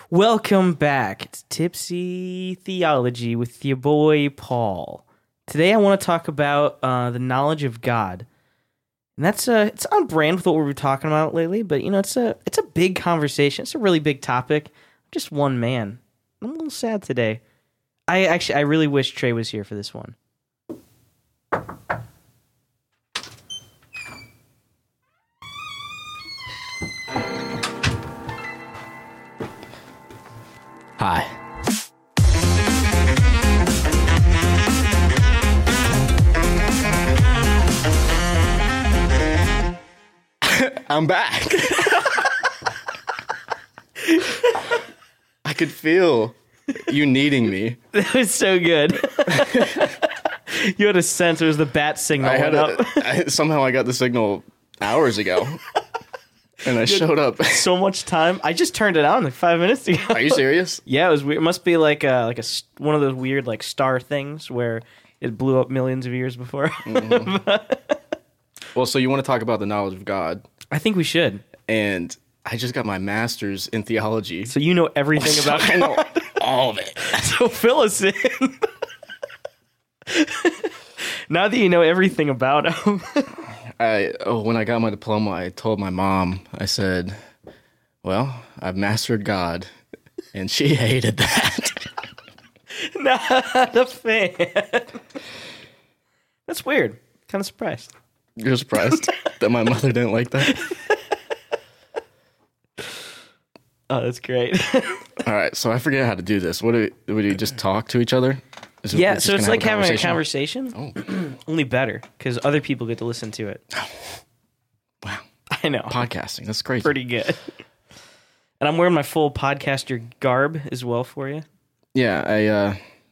Welcome back. It's Tipsy Theology with your boy Paul. Today I want to talk about the knowledge of God, and that's it's on brand with what we've been talking about lately. But it's a big conversation. It's a really big topic. I'm just one man. I'm a little sad today. I really wish Trey was here for this one. Hi. I'm back. I could feel you needing me. That was so good. You had a sense it was the bat signal. Somehow I got the signal hours ago. And I showed up. So much time. I just turned it on like 5 minutes ago. Are you serious? Yeah, it was weird. It must be like one of those weird like star things where it blew up millions of years before. Mm-hmm. Well, so you want to talk about the knowledge of God? I think we should. And I just got my master's in theology. So you know everything about God. I know all of it. So fill us in. Now that you know everything about him. When I got my diploma, I told my mom, I said, well, I've mastered God. And she hated that. Not a fan. That's weird. Kind of surprised. You're surprised that my mother didn't like that? Oh, that's great. All right, so I forget how to do this. Would we just talk to each other? Yeah, so it's like having a conversation. Oh. Only better, because other people get to listen to it. Oh. Wow. I know. Podcasting, that's crazy. Pretty good. And I'm wearing my full podcaster garb as well for you. Yeah,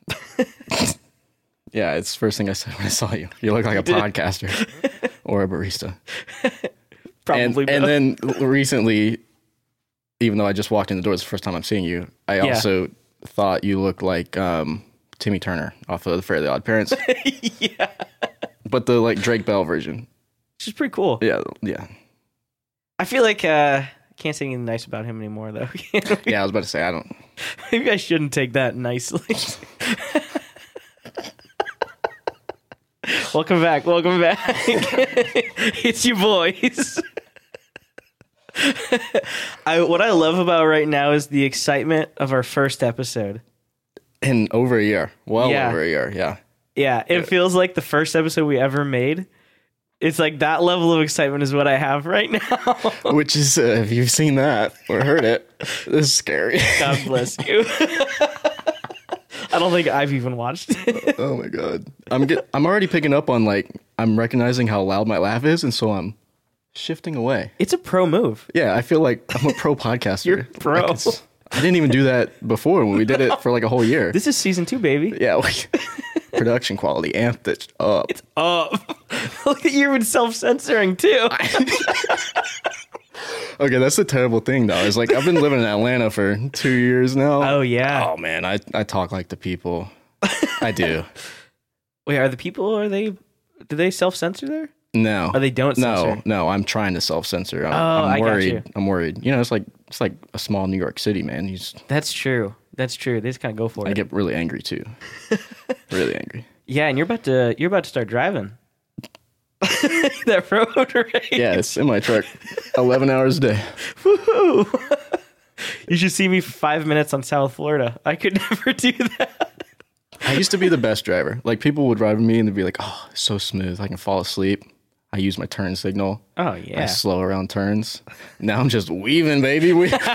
yeah, it's the first thing I said when I saw you. You look like a podcaster or a barista. Probably both. And then recently, even though I just walked in the door, it's the first time I'm seeing you, I also thought you looked like Timmy Turner off of the Fairly Odd Parents. Yeah. But the like Drake Bell version. Which is pretty cool. Yeah. I feel like I can't say anything nice about him anymore, though. Yeah, I was about to say, I don't. Maybe I shouldn't take that nicely. Welcome back. It's your boys. What I love about right now is the excitement of our first episode. In over a year. Well, over a year, yeah. Yeah, it feels like the first episode we ever made. It's like that level of excitement is what I have right now. Which is, if you've seen that or heard it, this is scary. God bless you. I don't think I've even watched it. Oh my God. I'm already picking up on I'm recognizing how loud my laugh is, and so I'm shifting away. It's a pro move. Yeah, I feel like I'm a pro podcaster. You're pro. I didn't even do that before when we did it for like a whole year. This is season 2, baby. Yeah, production quality amped it up. It's up. Look at you, even self-censoring too. Okay, that's the terrible thing though. Is I've been living in Atlanta for 2 years now. Oh yeah. Oh man, I talk like the people. I do. Wait, are the people? Do they self-censor there? No. Oh, they don't censor? No, I'm trying to self-censor. I worried. got you. I'm worried. It's like a small New York City, man. That's true. They just kind of go for it. I get really angry too. Really angry. Yeah, and you're about to start driving. That road rage. Yeah, it's in my truck. 11 hours a day. Woohoo! You should see me for 5 minutes on South Florida. I could never do that. I used to be the best driver. People would drive with me and they'd be like, oh, it's so smooth. I can fall asleep. I use my turn signal. Oh, yeah. I slow around turns. Now I'm just weaving, baby.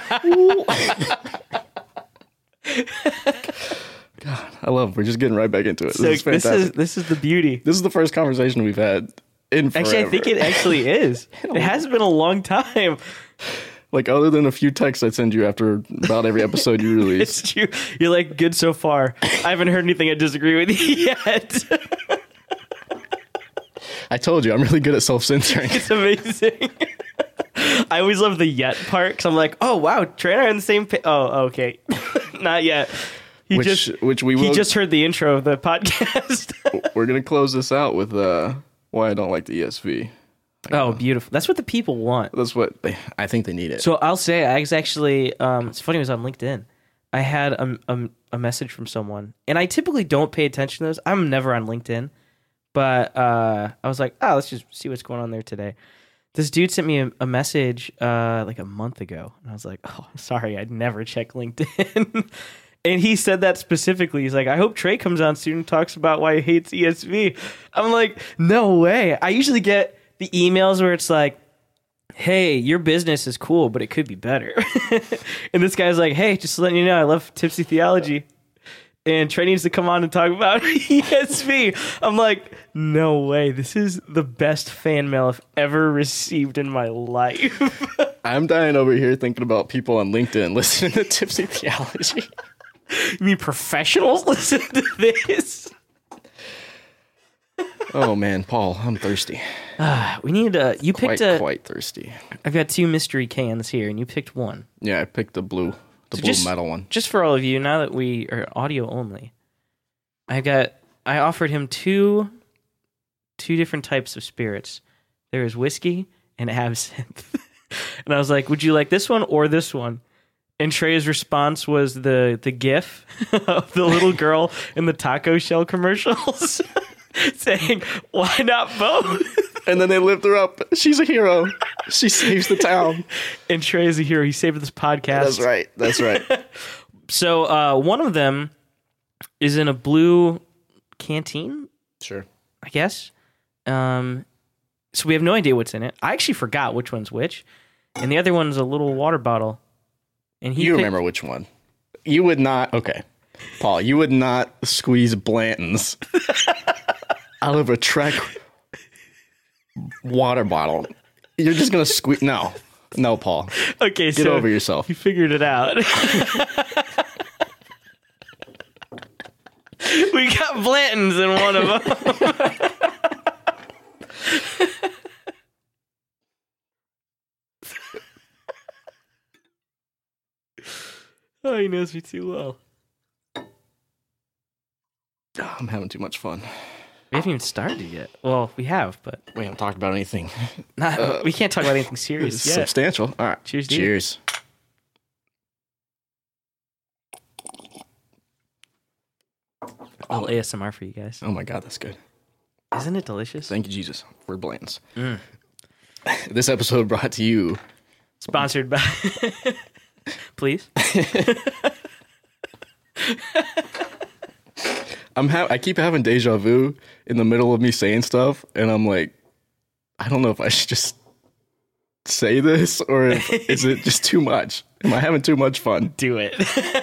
God, I love it. We're just getting right back into it. This is fantastic. This is the beauty. This is the first conversation we've had in forever. Actually, I think it actually is. It has been a long time. Other than a few texts I send you after about every episode you release. It's true. You're like, good so far. I haven't heard anything I disagree with you yet. I told you, I'm really good at self-censoring. It's amazing. I always love the yet part because I'm like, oh, wow, Trey and I are on the same page. Oh, okay. Not yet. He just heard the intro of the podcast. We're going to close this out with why I don't like the ESV. Oh, beautiful. That's what the people want. That's what I think they need it. So I'll say, I was actually, it's funny, I was on LinkedIn. I had a message from someone, and I typically don't pay attention to those. I'm never on LinkedIn, but I was like, oh, let's just see what's going on there today. This dude sent me a message like a month ago, and I was like, oh, sorry, I'd never check LinkedIn. And he said that specifically. He's like, I hope Trey comes on soon and talks about why he hates ESV. I'm like, no way. I usually get the emails where it's like, hey, your business is cool, but it could be better. And this guy's like, hey, just letting you know, I love Tipsy Theology. And Trey needs to come on and talk about ESV. I'm like, no way. This is the best fan mail I've ever received in my life. I'm dying over here thinking about people on LinkedIn listening to Tipsy Theology. You mean professionals listen to this? Oh, man, Paul, I'm thirsty. We need you picked quite thirsty. I've got 2 mystery cans here, and you picked one. Yeah, I picked the blue metal one. Just for all of you, now that we are audio only, I offered him two different types of spirits. There is whiskey and absinthe. And I was like, would you like this one or this one? And Trey's response was the gif of the little girl in the taco shell commercials saying, why not both? And then they lift her up. She's a hero. She saves the town. And Trey is a hero. He saved this podcast. That's right. So one of them is in a blue canteen. Sure. I guess. So we have no idea what's in it. I actually forgot which one's which. And the other one's a little water bottle. And you remember which one. You would not... Okay. Paul, you would not squeeze Blanton's out of a Trek water bottle. You're just going to squeeze... No, Paul. Okay, Get over yourself. You figured it out. We got Blanton's in one of them. Oh, he knows me too well. I'm having too much fun. We haven't even started yet. Well, we have, but... We haven't talked about anything. We can't talk about anything serious yet. Substantial. All right. Cheers, dude. Cheers. All ASMR for you guys. Oh my God, that's good. Isn't it delicious? Thank you, Jesus, for Blanton's. This episode brought to you... Sponsored by... Please. I keep having deja vu in the middle of me saying stuff, and I'm like, I don't know if I should just say this or is it just too much? Am I having too much fun? Do it.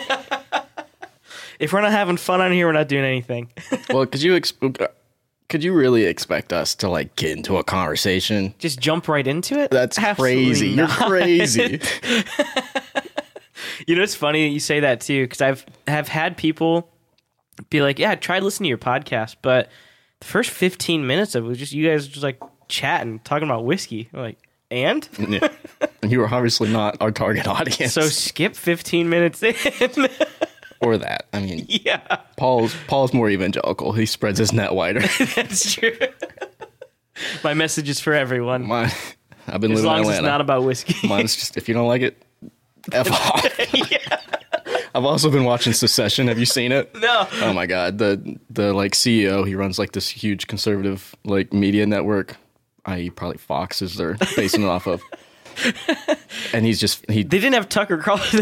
If we're not having fun on here, we're not doing anything. Well, could you really expect us to like get into a conversation? Just jump right into it? That's crazy. You're crazy. You know, it's funny that you say that too, because I've had people be like, yeah, I tried listening to your podcast, but the first 15 minutes of it was just you guys just like chatting, talking about whiskey. I'm like, and? Yeah. And you were obviously not our target audience. So skip 15 minutes in. Or that. I mean, yeah. Paul's more evangelical. He spreads his net wider. That's true. My message is for everyone. I've been living in Atlanta. As long as it's not about whiskey. Mine's just, if you don't like it, F off. Yeah. I've also been watching Succession. Have you seen it? No. Oh my God. The like CEO, he runs like this huge conservative like media network, i.e. probably Fox is they're basing it off of. And they didn't have Tucker Carlson.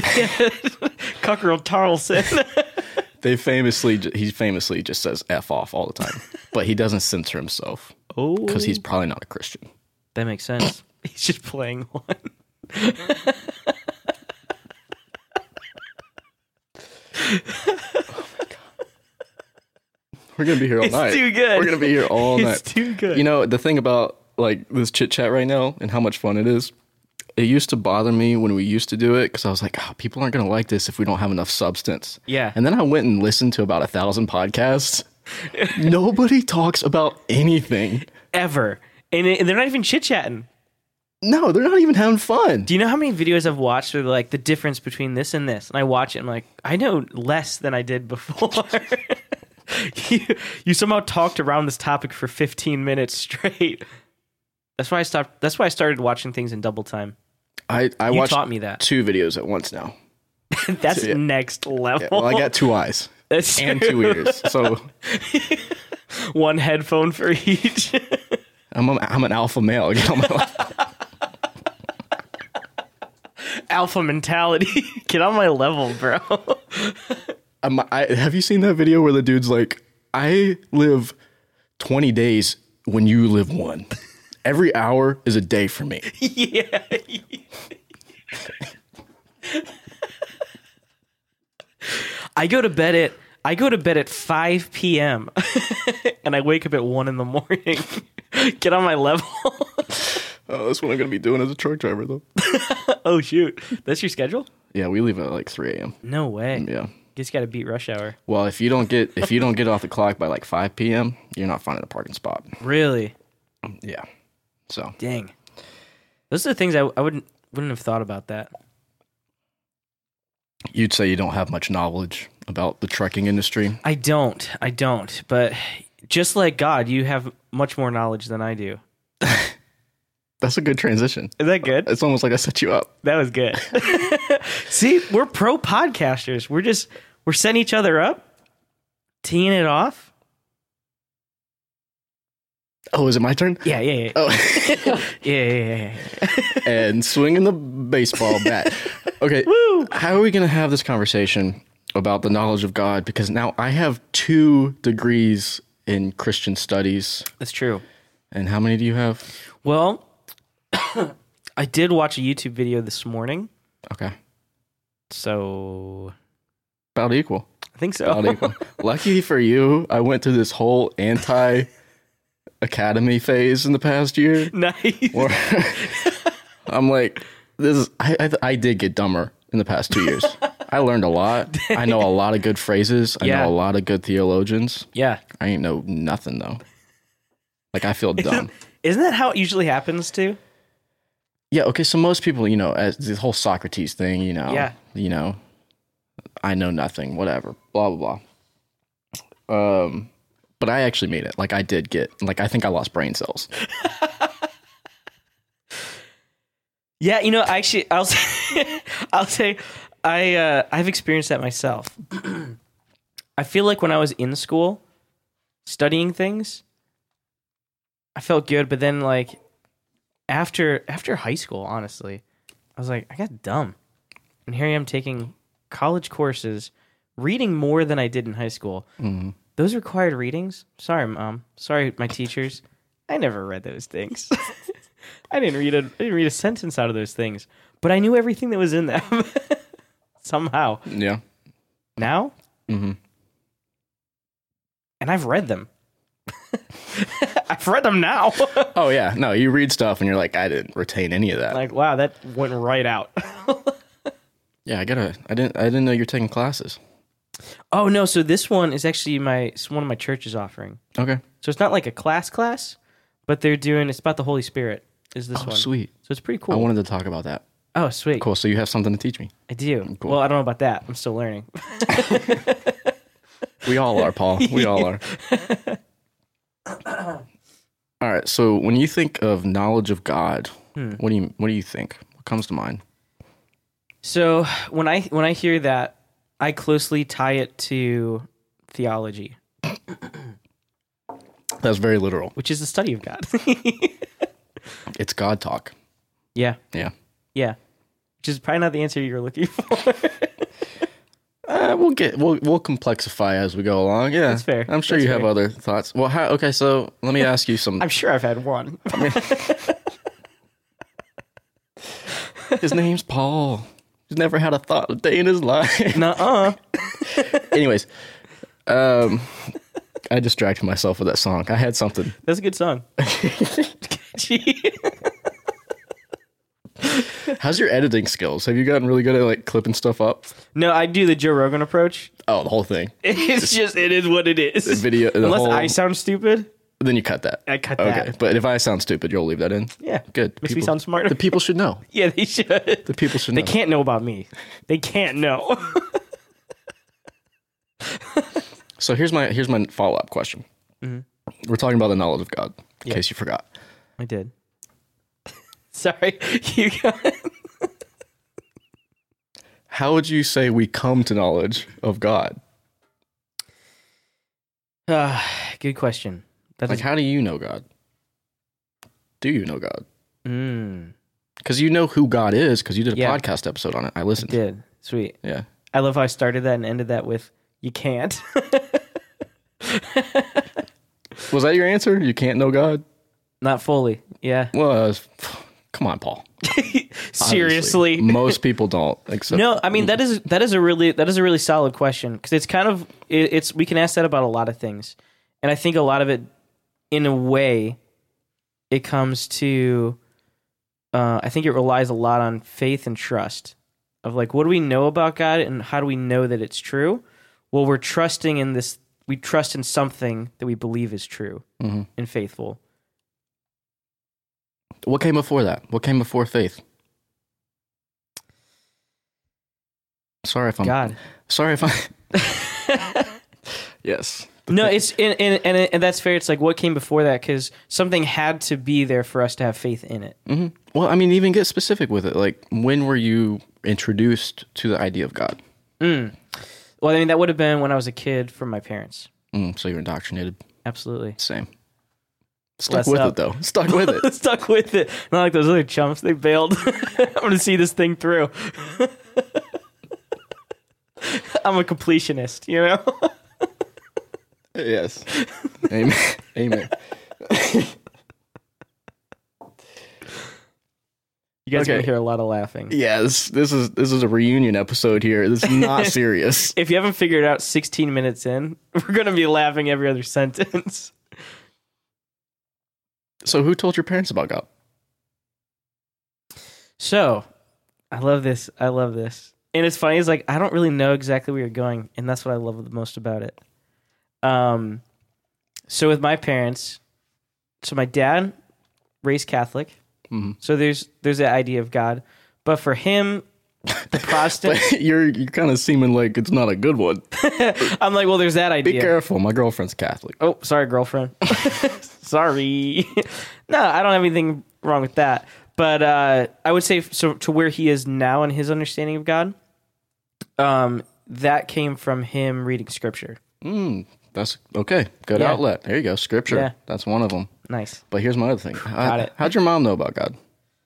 He famously just says F off all the time, but he doesn't censor himself. Oh, because he's probably not a Christian. That makes sense. He's just playing one. Oh my God. We're gonna be here all night. It's too good. We're gonna be here all night. It's too good. You know, the thing about like this chit chat right now and how much fun it is, it used to bother me when we used to do it because I was like, oh, people aren't gonna like this if we don't have enough substance. Yeah. And then I went and listened to about 1,000 podcasts. Nobody talks about anything ever, and they're not even chit chatting. No, they're not even having fun. Do you know how many videos I've watched where like the difference between this and this? And I watch it and I'm like, I know less than I did before. You somehow talked around this topic for 15 minutes straight. That's why I stopped. That's why I started watching things in double time. I you watched taught me that. 2 videos at once now. That's next level. Well, I got 2 eyes That's and true. 2 ears, so One headphone for each. I'm an alpha male. Get on my level. Alpha mentality. Get on my level, bro. Have you seen that video where the dude's like, I live 20 days when you live 1. Every hour is a day for me. Yeah. I go to bed at 5 p.m. and I wake up at 1 in the morning. Get on my level. Oh, that's what I'm gonna be doing as a truck driver, though. Oh shoot, that's your schedule? Yeah, we leave at like 3 a.m. No way. Yeah. Guess you got to beat rush hour. Well, if you don't get off the clock by like 5 p.m., you're not finding a parking spot. Really? Yeah. So Dang. Those are the things I wouldn't have thought about that. you'd say you don't have much knowledge about the trucking industry. I don't. But just like God, you have much more knowledge than I do. That's a good transition. Is that good? It's almost like I set you up. That was good. See, we're pro podcasters. We're setting each other up, teeing it off. Oh, is it my turn? Yeah. Oh. Yeah. And swinging the baseball bat. Okay. Woo! How are we going to have this conversation about the knowledge of God? Because now I have 2 degrees in Christian studies. That's true. And how many do you have? Well, I did watch a YouTube video this morning, Okay. so About equal. I think so. About equal. Lucky for you, I went through this whole anti-academy phase in the past year. Nice. Where I'm like, I did get dumber in the past 2 years. I learned a lot. I know a lot of good phrases. I Yeah. know a lot of good theologians. Yeah. I ain't know nothing though. Like I feel dumb. Isn't that how it usually happens too? Yeah, okay, so most people, as the whole Socrates thing, Yeah. I know nothing, whatever, blah, blah, blah. But I actually made it. Like, I did I think I lost brain cells. Yeah, actually, I'll say, I've experienced that myself. I feel like when I was in school studying things, I felt good, but then like after high school, honestly, I was like, I got dumb, and here I am taking college courses, reading more than I did in high school. Mm-hmm. Those required readings. Sorry, Mom. Sorry, my teachers. I never read those things. I didn't read a sentence out of those things, but I knew everything that was in them somehow. Yeah. Now, Mm-hmm. and I've read them. I've read them now. Oh, yeah. No, you read stuff and you're like, I didn't retain any of that. Like, wow, that went right out. Yeah, I didn't know you're taking classes. Oh no! So this one is actually one of my churches offering. Okay. So it's not like a class, but it's about the Holy Spirit. Is this Oh, one? sweet. So it's pretty cool. I wanted to talk about that. Oh, sweet. Cool. So you have something to teach me. I do. Cool. Well, I don't know about that. I'm still learning. We all are, Paul. We all are. All right. So when you think of knowledge of God, what do you think? What comes to mind? So when I hear that, I closely tie it to theology, That's very literal. which is the study of God. It's God talk. Yeah, Yeah. which is probably not the answer you're looking for. We'll complexify as we go along. Yeah, That's fair. I'm sure That's you have fair. other thoughts. Well, okay. So let me ask you some. I'm sure I've had one. His name's Paul. He's never had a thought a day in his life. Nuh-uh. Anyways, I distracted myself with that song. I had something. That's a good song. How's your editing skills? Have you gotten really good at like clipping stuff up? No, I do the Joe Rogan approach. Oh, the whole thing. It is what it is. The video. Unless whole, I sound stupid, then you cut that. I cut Okay, that. but if I sound stupid, you'll leave that in. Yeah. Good. Makes me sound smarter. The people should know. Yeah, they should. The people should know. They can't know about me. They can't know. So here's my follow up question. Mm-hmm. We're talking about the knowledge of God. In case you forgot. I did. Sorry. You got it. How would you say we come to knowledge of God? Good question. Like, how do you know God? Do you know God? Mm, Because you know who God is because you did a Yeah. podcast episode on it. I listened. did. Sweet. Yeah. I love how I started that and ended that with, you can't. Was that your answer? You can't know God? Not fully. Yeah. Well, come on, Paul. Seriously. Obviously. Most people don't. Except No, I mean that is a really solid question because it's kind of it's we can ask that about a lot of things, and I think a lot of it, in a way, it comes to, I think it relies a lot on faith and trust, of like, what do we know about God and how do we know that it's true? Well, we're trusting in this. We trust in something that we believe is true and faithful. What came before that? What came before faith? Sorry if I'm God. Sorry if I. Yes. No, it's and that's fair. It's like what came before that because something had to be there for us to have faith in it. Mm-hmm. Well, I mean, even get specific with it. Like, when were you introduced to the idea of God? Well, I mean, that would have been when I was a kid from my parents. So you're indoctrinated. Absolutely. Same. Stuck Bless with up. it though. Stuck with it. Stuck with it. Not like those other chumps. They bailed. I'm going to see this thing through. I'm a completionist, you know? Yes. Amen. Amen. You guys are Okay. going to hear a lot of laughing. Yeah, this is a reunion episode here. This is not serious. If you haven't figured it out 16 minutes in, we're going to be laughing every other sentence. So, who told your parents about God? So, I love this. And it's funny, it's like, I don't really know exactly where you're going, and that's what I love the most about it. So with my parents, so my dad raised Catholic, so there's the idea of God, but for him, the Protestant, But you're kind of seeming like it's not a good one. I'm like, well, there's that Be idea. careful. My girlfriend's Catholic. Oh, sorry, girlfriend. Sorry. No, I don't have anything wrong with that. But I would say, so to where he is now in his understanding of God, that came from him reading scripture. That's okay. Good Yeah. outlet. There you go. Scripture. Yeah. That's one of them. Nice. But here's my other thing. Got it. How'd your mom know about God?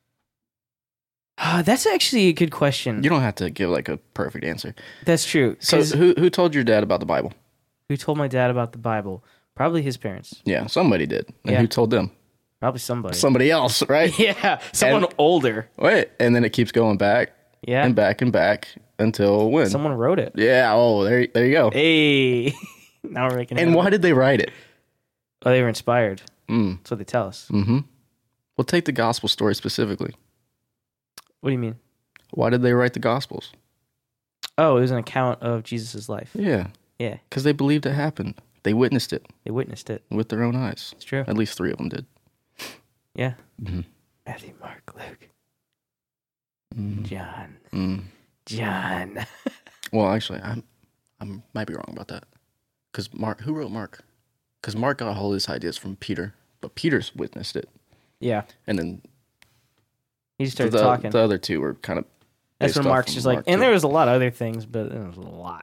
That's actually a good question. You don't have to give like a perfect answer. That's true. So 'Cause who told your dad about the Bible? who told my dad about the Bible? Probably his parents. Yeah, somebody did. And Yeah. who told them? Probably somebody. Somebody else, right? Yeah, someone older. Wait, and then it keeps going back Yeah, and back and back until when? someone wrote it. Yeah. Oh, there you go. Hey, now we're making. And why did they write it? Oh, they were inspired. That's what they tell us. Well, take the gospel story specifically. What do you mean? Why did they write the gospels? Oh, it was an account of Jesus' life. Yeah, Yeah, because they believed it happened. They witnessed it they witnessed it. with their own eyes. It's true. At least 3 of them did. Yeah. Matthew, Mark, Luke, John. Well, actually, I might be wrong about that. Because Mark, who wrote Mark? Because Mark got all his ideas from Peter, but Peter's witnessed it, Yeah, and then he just started the talking. other 2 were kind of. That's when Mark's just like, and there was a lot of other things, but there was a lot.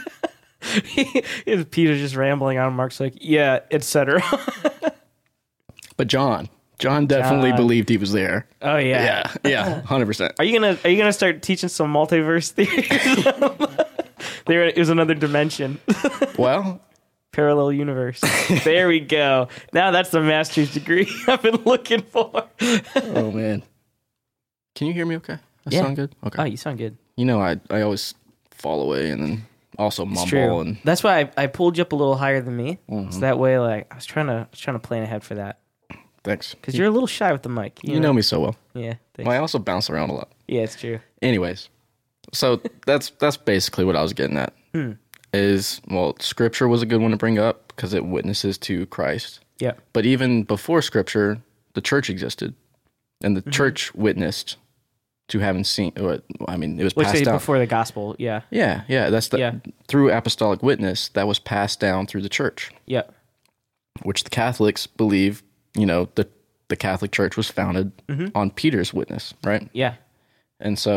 Peter's just rambling on. Mark's like, yeah, etc. But John definitely believed he was there. Oh yeah. Yeah, 100%. Are you gonna start teaching some multiverse theories? It was another dimension, Well, parallel universe. There we go. Now that's the master's degree I've been looking for. oh man, can you hear me? Okay, that Yeah. sound good. Okay, Oh, you sound good. you know I always fall away and then also It's mumble true. and That's why I pulled you up a little higher than me. So that way, like I was trying to plan ahead for that thanks because you're a little shy with the mic. you know me so well. Yeah. Thanks. Well, I also bounce around a lot. Yeah, it's true. Anyways, so that's basically what I was getting at. Is, well, Scripture was a good one to bring up because it witnesses to Christ. Yeah. But even before Scripture, the church existed, and the church witnessed to having seen. I mean, it was Which passed they down. before the gospel. Yeah. Yeah. That's through apostolic witness that was passed down through the church, Yeah. which the Catholics believe. You know, the Catholic Church was founded on Peter's witness, right? Yeah. And so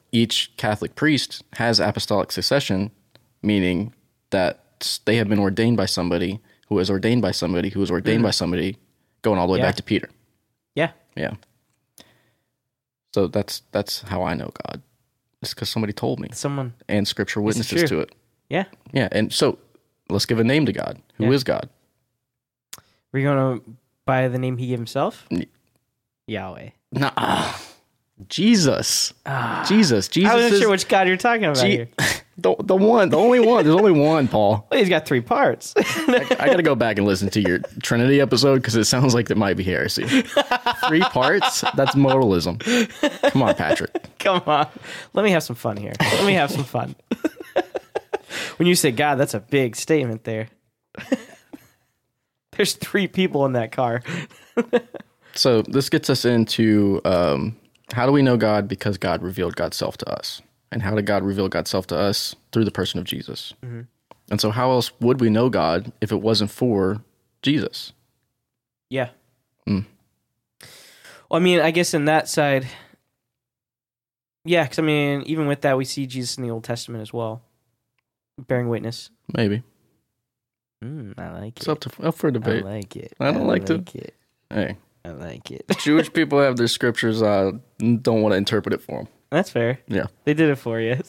each Catholic priest has apostolic succession, meaning that they have been ordained by somebody who was ordained by somebody who was ordained by somebody, going all the way back to Peter. Yeah. Yeah. So that's how I know God. It's because somebody told me. Someone. And Scripture witnesses to it. Yeah. Yeah, and so let's give a name to God. Who is God? We're going to by the name he gave himself? Yahweh. Nah. Jesus. Jesus. I wasn't sure which God you're talking about here. The only one. There's only one, Paul. Well, he's got 3 parts. I got to go back and listen to your Trinity episode because it sounds like that might be heresy. 3 parts? That's modalism. Come on, Patrick. Come on. Let me have some fun here. Let me have some fun. When you say God, that's a big statement there. There's 3 people in that car. So this gets us into how do we know God? Because God revealed God's self to us. And how did God reveal God's self to us? Through the person of Jesus. Mm-hmm. And so how else would we know God if it wasn't for Jesus? Yeah. Well, I mean, I guess in that side, yeah, because I mean, even with that, we see Jesus in the Old Testament as well, bearing witness. Maybe. I like it. It's up for debate. I like it. I don't like it. Hey. I like it. Jewish people have their scriptures, don't want to interpret it for them. That's fair. Yeah. They did it for you.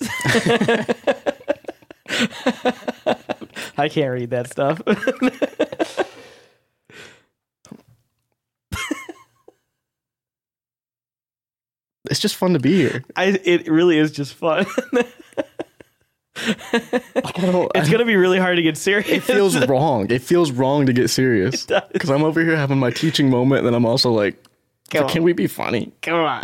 I can't read that stuff. It's just fun to be here. It really is just fun. It's going to be really hard to get serious. It feels wrong. It feels wrong to get serious. Because I'm over here having my teaching moment, and then I'm also like, can we be funny? Come on.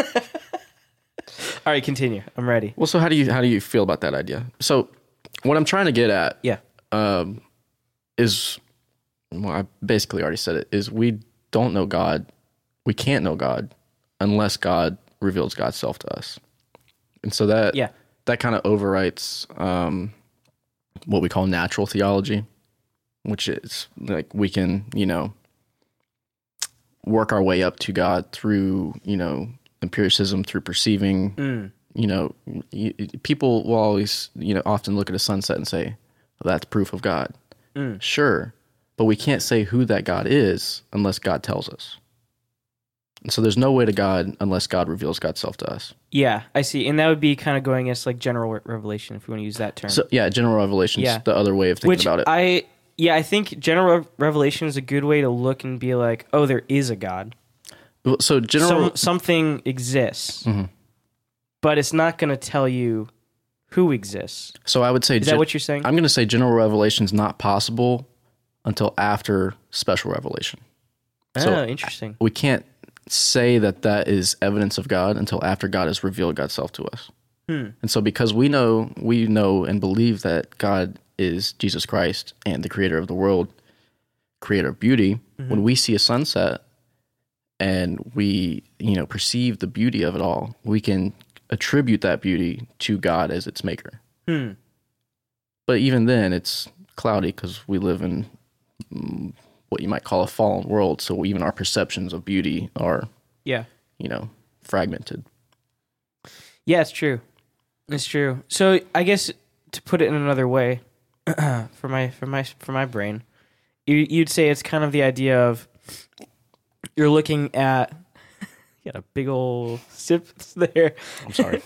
All right, continue. I'm ready. Well, so how do you feel about that idea? So what I'm trying to get at is, well, I basically already said it, is we don't know God. We can't know God unless God reveals God's self to us. And so that kind of overwrites what we call natural theology, which is like we can, work our way up to God through, empiricism, through perceiving. People will always, often look at a sunset and say, well, that's proof of God. Sure, but we can't say who that God is unless God tells us. And so there's no way to God unless God reveals God's self to us. Yeah, I see. And that would be kind of going against like general revelation, if we want to use that term. So yeah, general revelation is the other way of thinking about it. I think general revelation is a good way to look and be like, oh, there is a God. So something exists, but it's not going to tell you who exists. So I would say, is that what you're saying? I'm going to say general revelation is not possible until after special revelation. So interesting. We can't say that is evidence of God until after God has revealed God's self to us. And so because we know and believe that God is Jesus Christ and the creator of the world, creator of beauty, when we see a sunset and we, perceive the beauty of it all, we can attribute that beauty to God as its maker. But even then, it's cloudy because we live in what you might call a fallen world. So even our perceptions of beauty are, fragmented. Yeah, it's true. It's true. So I guess to put it in another way, for my brain, you'd say it's kind of the idea of you're looking at. You got a big old sip there. I'm sorry.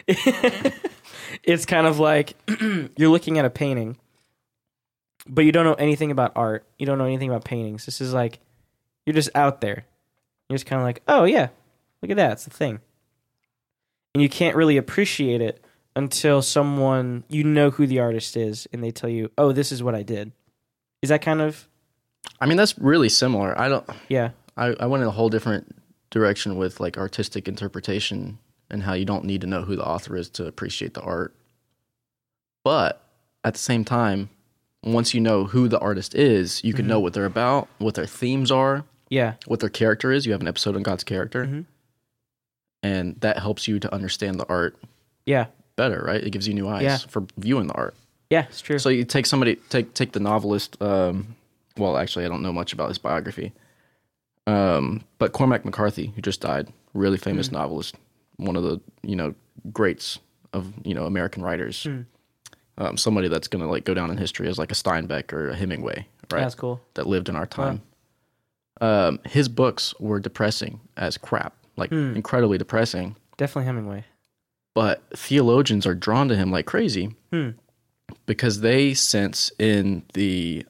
It's kind of like you're looking at a painting, but you don't know anything about art. You don't know anything about paintings. This is like you're just out there. You're just kind of like, oh yeah, look at that. It's the thing. And you can't really appreciate it until someone, who the artist is, and they tell you, oh, this is what I did. Is that kind of... I mean, that's really similar. Yeah. I went in a whole different direction with like artistic interpretation and how you don't need to know who the author is to appreciate the art. But at the same time, once you know who the artist is, you can know what they're about, what their themes are, what their character is. You have an episode on God's character. And that helps you to understand the art better, right? It gives you new eyes for viewing the art. Yeah, it's true. So you take take the novelist, well, actually, I don't know much about his biography, but Cormac McCarthy, who just died, really famous novelist, one of the greats of American writers. Somebody that's gonna like go down in history as like a Steinbeck or a Hemingway, right? That's cool. That lived in our time. His books were depressing as crap, like incredibly depressing. Definitely Hemingway. But theologians are drawn to him like crazy because they sense in the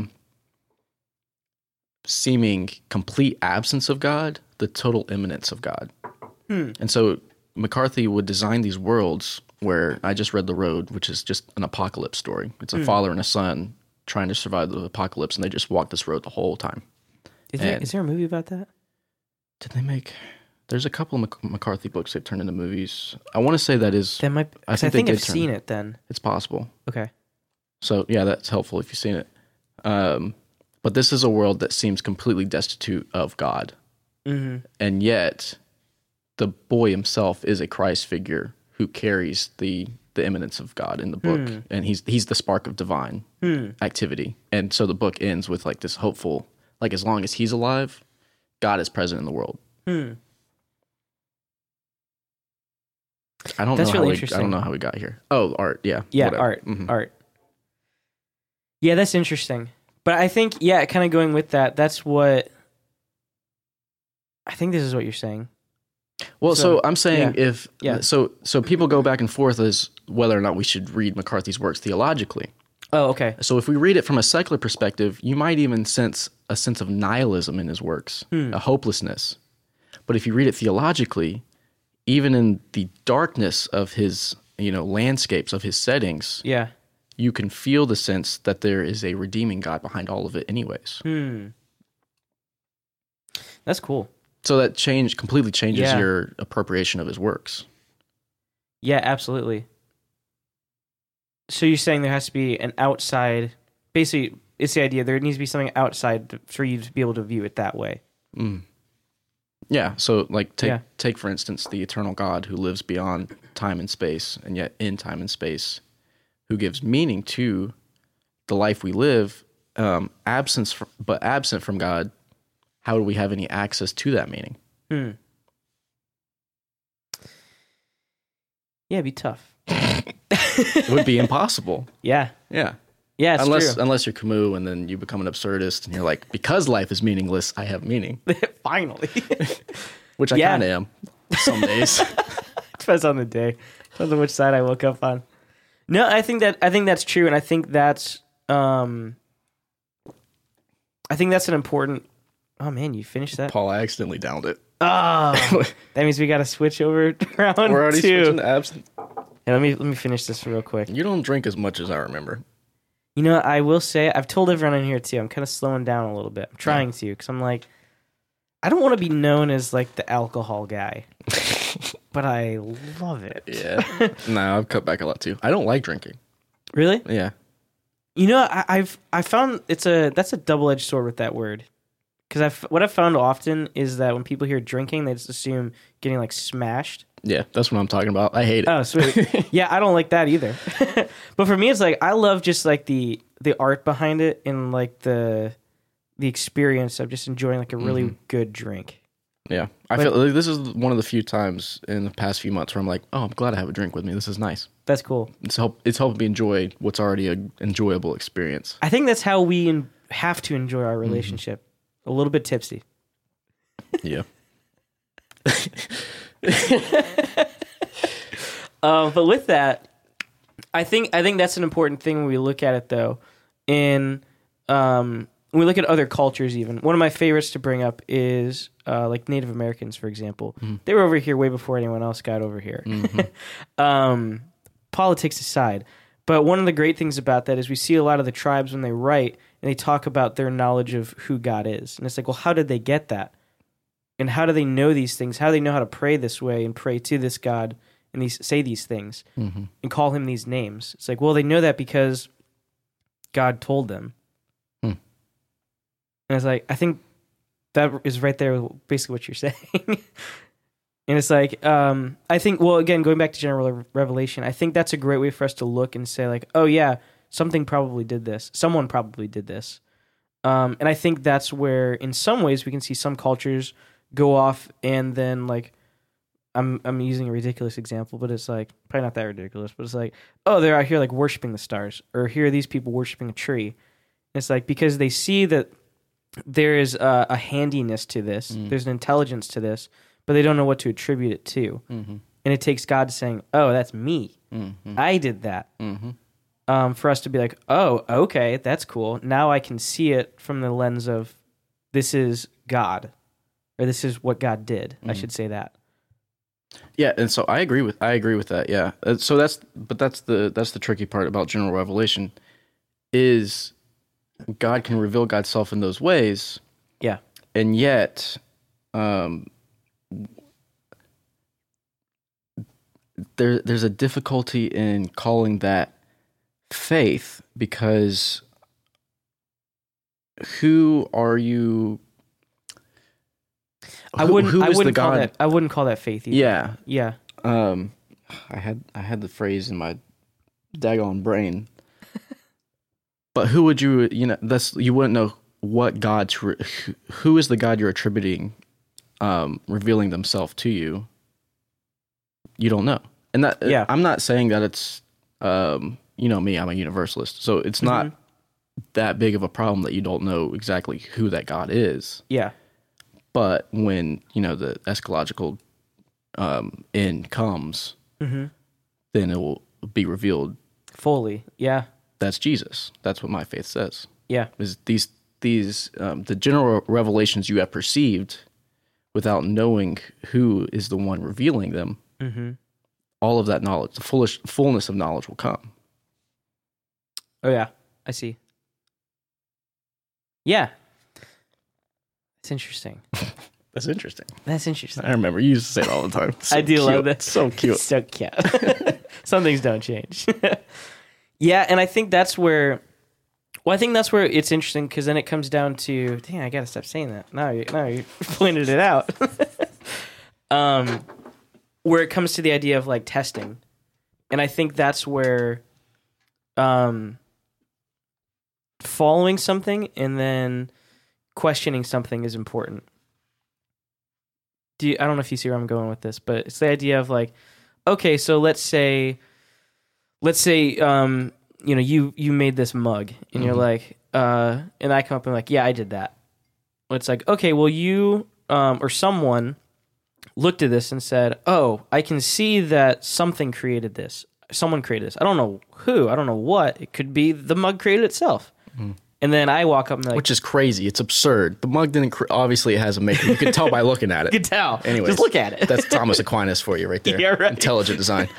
seeming complete absence of God the total immanence of God. And so McCarthy would design these worlds where I just read The Road, which is just an apocalypse story. It's a father and a son trying to survive the apocalypse, and they just walk this road the whole time. Is there a movie about that? Did they make... There's a couple of McCarthy books they've turned into movies. I want to say that is... That might... I think I've seen it then. It's possible. Okay. So, yeah, that's helpful if you've seen it. But this is a world that seems completely destitute of God. And yet, the boy himself is a Christ figure who carries the immanence of God in the book. And he's the spark of divine activity. And so the book ends with like this hopeful... Like, as long as he's alive, God is present in the world. I don't know how we got here. Oh, art, yeah. Yeah, whatever. Art. Yeah, that's interesting. But I think, yeah, kind of going with that, that's what... I think this is what you're saying. Well, so I'm saying so people go back and forth as whether or not we should read McCarthy's works theologically. Oh, okay. So if we read it from a secular perspective, you might even sense a sense of nihilism in his works, a hopelessness. But if you read it theologically, even in the darkness of his, landscapes, of his settings, you can feel the sense that there is a redeeming God behind all of it anyways. That's cool. So that completely changes your appropriation of his works. Yeah, absolutely. So you're saying there has to be an outside, basically, it's the idea there needs to be something outside for you to be able to view it that way. Yeah, so like take for instance the eternal God who lives beyond time and space, and yet in time and space, who gives meaning to the life we live, absent from God. How do we have any access to that meaning? Yeah, it'd be tough. It would be impossible. Yeah. Yeah. Yeah, it's true. Unless you're Camus and then you become an absurdist and you're like, because life is meaningless, I have meaning. Finally. Which I kind of am some days. Depends on the day. Depends on which side I woke up on. No, I think that's true, and I think that's an important... Oh, man, you finished that? Paul, I accidentally downed it. Oh, that means we got to switch over round two. We're already switching to absinthe. Yeah, let me finish this real quick. You don't drink as much as I remember. I will say, I've told everyone in here too, I'm kind of slowing down a little bit. I'm trying to, because I'm like, I don't want to be known as like the alcohol guy, but I love it. Yeah. No, I've cut back a lot too. I don't like drinking. Really? Yeah. I found that's a double-edged sword with that word. Because what I've found often is that when people hear drinking, they just assume getting like smashed. Yeah, that's what I'm talking about. I hate it. Oh, sweet. Yeah, I don't like that either. But for me, it's like I love just like the art behind it and like the experience of just enjoying like a really good drink. Yeah, I feel like this is one of the few times in the past few months where I'm like, oh, I'm glad I have a drink with me. This is nice. That's cool. It's helping me enjoy what's already an enjoyable experience. I think that's how we have to enjoy our relationship. A little bit tipsy. Yeah. But with that, I think that's an important thing when we look at it, though. When we look at other cultures, even one of my favorites to bring up is like Native Americans, for example. They were over here way before anyone else got over here. Politics aside, but one of the great things about that is we see a lot of the tribes when they write and they talk about their knowledge of who God is, and it's like, well, how did they get that? And how do they know these things? How do they know how to pray this way and pray to this God and say these things and call him these names? It's like, well, they know that because God told them. And it's like, I think that is right there with basically what you're saying. And it's like, I think, well, again, going back to general revelation, I think that's a great way for us to look and say like, oh yeah, something probably did this. Someone probably did this. And I think that's where, in some ways, we can see some cultures go off and then like I'm using a ridiculous example, but it's like probably not that ridiculous, but it's like, oh, they're out here like worshiping the stars, or here are these people worshiping a tree. It's like because they see that there is a handiness to this, there's an intelligence to this, but they don't know what to attribute it to, and it takes God saying, "Oh, that's me. I did that." For us to be like, "Oh, okay, that's cool. Now I can see it from the lens of this is God, or this is what God did." I should say that. Yeah, and so I agree with that. Yeah, so that's the tricky part about general revelation is God can reveal God's self in those ways. Yeah, and yet, there's a difficulty in calling that faith because who are you? I wouldn't call that faith either. Yeah. Yeah. I had the phrase in my daggone brain. But who would you wouldn't know what who is the God you're attributing revealing themselves to you? You don't know. And that I'm not saying that it's me, I'm a universalist. So it's not that big of a problem that you don't know exactly who that God is. Yeah. But when, the eschatological end comes, then it will be revealed fully. Yeah. That's Jesus. That's what my faith says. Yeah. Is these the general revelations you have perceived without knowing who is the one revealing them, all of that knowledge, the fullness of knowledge will come. Oh, yeah. I see. Yeah. It's interesting. That's interesting. That's interesting. I remember you used to say it all the time. I do love that. So cute. It's so cute. Some things don't change. Yeah, and I think that's where it's interesting because then it comes down to, dang, I got to stop saying that. Now you pointed it out. Where it comes to the idea of like testing. And I think that's where following something and then questioning something is important. I don't know if you see where I'm going with this, but it's the idea of like, okay, so let's say you made this mug and you're like, and I come up and like, yeah, I did that. Well, it's like, okay, well you or someone looked at this and said, oh, I can see that something created this. Someone created this. I don't know who. I don't know what. It could be the mug created itself. And then I walk up and like... Which is crazy. It's absurd. The mug didn't... obviously, it has a maker. You can tell by looking at it. You can tell. Anyways, just look at it. That's Thomas Aquinas for you right there. Yeah, right. Intelligent design.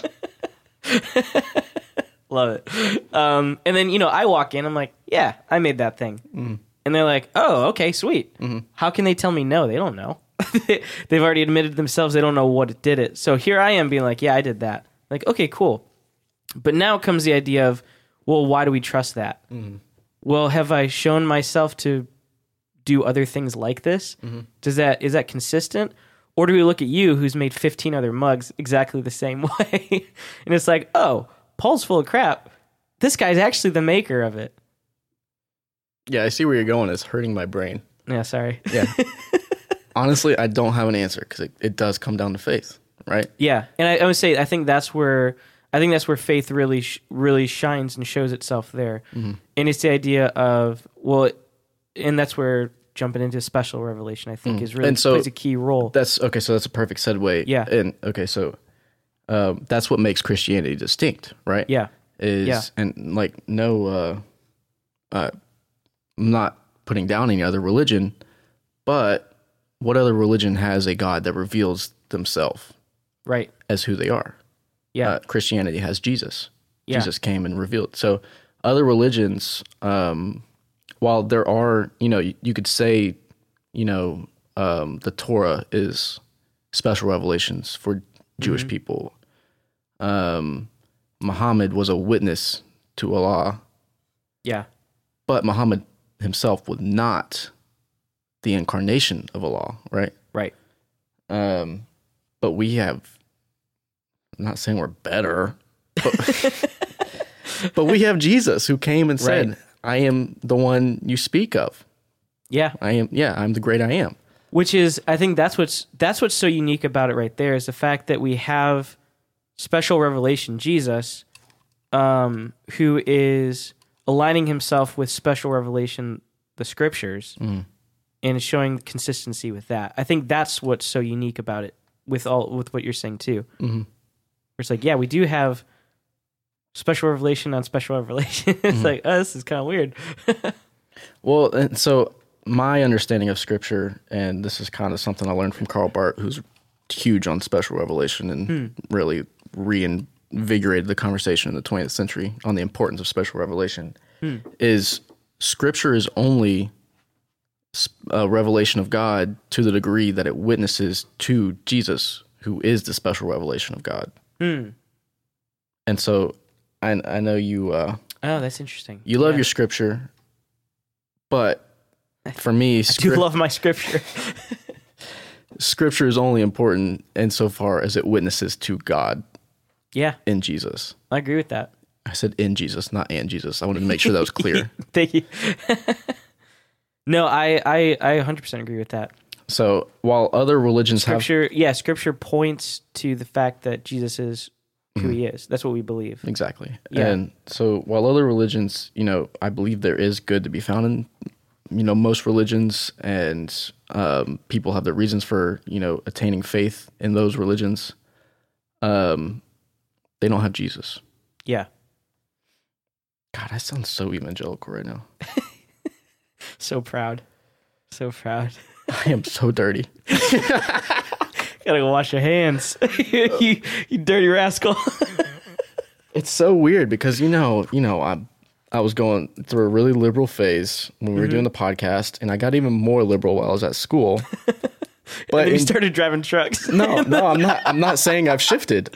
Love it. And then, I walk in. I'm like, yeah, I made that thing. And they're like, oh, okay, sweet. How can they tell me no? They don't know. They've already admitted themselves they don't know what did it. So here I am being like, yeah, I did that. Like, okay, cool. But now comes the idea of, well, why do we trust that? Well, have I shown myself to do other things like this? Is that consistent? Or do we look at you who's made 15 other mugs exactly the same way? And it's like, oh, Paul's full of crap. This guy's actually the maker of it. Yeah, I see where you're going. It's hurting my brain. Yeah, sorry. Yeah. Honestly, I don't have an answer because it does come down to faith, right? Yeah, and I would say I think that's where faith really really shines and shows itself there. And it's the idea of, well, and that's where jumping into special revelation, I think, is really plays a key role. That's okay. So that's a perfect segue. Yeah. And okay, so that's what makes Christianity distinct, right? Yeah. And like no, I'm not putting down any other religion, but what other religion has a God that reveals themselves right as who they are? Yeah. Christianity has Jesus. Yeah. Jesus came and revealed. So other religions, while there are, you could say, the Torah is special revelations for Jewish people. Muhammad was a witness to Allah. Yeah. But Muhammad himself was not the incarnation of Allah, right? Right. But we have, I'm not saying we're better, but we have Jesus who came and said, I am the one you speak of. Yeah. I'm the great I am. Which is, I think that's what's so unique about it right there, is the fact that we have special revelation Jesus, who is aligning himself with special revelation, the scriptures, and showing consistency with that. I think that's what's so unique about it with what you're saying too. Mm-hmm. Where it's like, yeah, we do have special revelation on special revelation. It's like, oh, this is kind of weird. Well, and so my understanding of scripture, and this is kind of something I learned from Karl Barth, who's huge on special revelation and really reinvigorated the conversation in the 20th century on the importance of special revelation, is scripture is only a revelation of God to the degree that it witnesses to Jesus, who is the special revelation of God. And so I know you... oh, that's interesting. You love your scripture, but for me... I do love my scripture. Scripture is only important insofar as it witnesses to God. Yeah. In Jesus. I agree with that. I said in Jesus, not and Jesus. I wanted to make sure that was clear. Thank you. No, I 100% agree with that. So while other religions Scripture points to the fact that Jesus is who he is. That's what we believe. Exactly. Yeah. And so while other religions, I believe there is good to be found in, most religions, and people have their reasons for, attaining faith in those religions. They don't have Jesus. Yeah. God, I sound so evangelical right now. So proud. So proud. I am so dirty. Gotta go wash your hands. you dirty rascal. It's so weird because, I was going through a really liberal phase when we were doing the podcast, and I got even more liberal while I was at school. But you started driving trucks. No, I'm not saying I've shifted.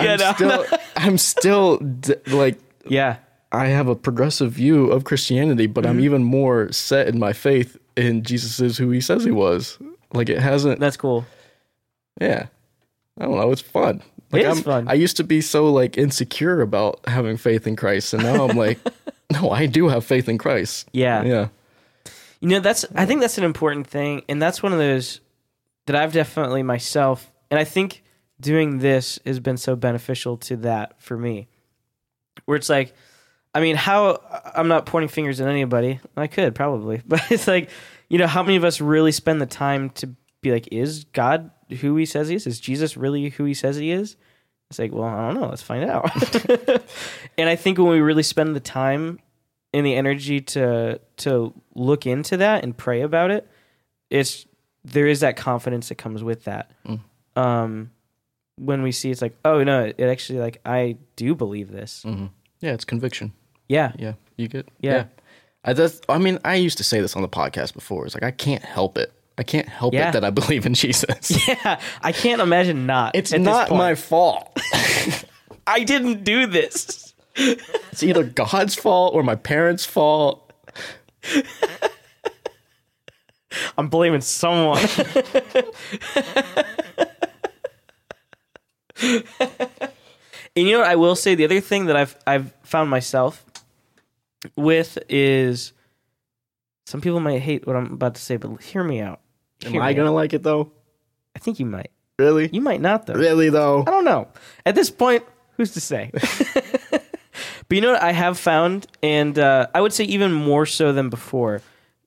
I'm still like, yeah. I have a progressive view of Christianity, but I'm even more set in my faith in Jesus is who he says he was. Like, it hasn't. That's cool. Yeah. I don't know. It's fun. Like, it is fun. I used to be so like insecure about having faith in Christ, and now I'm like, no, I do have faith in Christ. Yeah. Yeah. I think that's an important thing, and that's one of those that I've definitely myself, and I think doing this has been so beneficial to that for me. Where it's like, I'm not pointing fingers at anybody. I could probably, but it's like, how many of us really spend the time to be like, is God who he says he is? Is Jesus really who he says he is? It's like, well, I don't know. Let's find out. And I think when we really spend the time and the energy to look into that and pray about it, there is that confidence that comes with that. When we see it's like, oh no, it actually, like, I do believe this. Yeah, it's conviction. Yeah. Yeah. You get. Yeah. I used to say this on the podcast before. It's like, I can't help it. I can't help it that I believe in Jesus. Yeah. I can't imagine not. It's not my fault. I didn't do this. It's either God's fault or my parents' fault. I'm blaming someone. And you know what I will say? The other thing that I've found myself with is, some people might hate what I'm about to say, but hear me out. Am I gonna like it though? I think you might. Really? You might not though. Really though? I don't know. At this point, who's to say? But you know what I have found, and I would say even more so than before,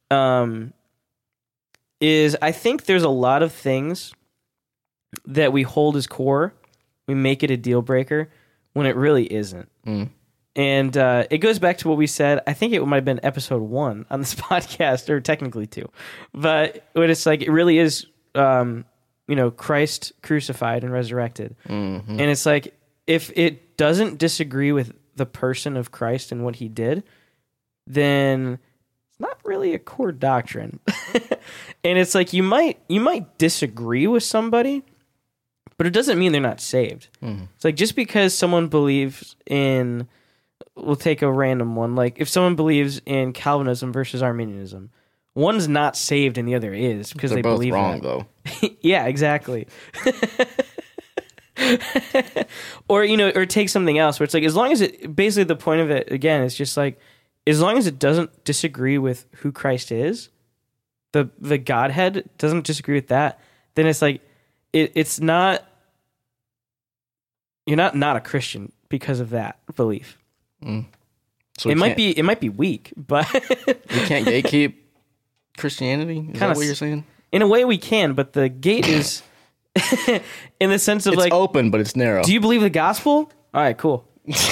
is I think there's a lot of things that we hold as core, we make it a deal breaker, when it really isn't. And it goes back to what we said. I think it might have been episode 1 on this podcast, or technically 2. But when it's like, it really is, Christ crucified and resurrected. And it's like, if it doesn't disagree with the person of Christ and what he did, then it's not really a core doctrine. And it's like, you might disagree with somebody, but it doesn't mean they're not saved. It's like, just because someone believes in, we'll take a random one, like if someone believes in Calvinism versus Arminianism, one's not saved and the other is, because they both believe wrong, that. though. Yeah, exactly. Or or take something else where it's like, as long as it, basically the point of it again is just like, as long as it doesn't disagree with who Christ is, the Godhead doesn't disagree with that, then it's like it's not, you're not a Christian because of that belief. So It might be weak, but we can't gatekeep Christianity. Is that what you're saying? in a way we can, but the gate is in the sense of It's like open, but it's narrow. do you believe the gospel? All right, cool.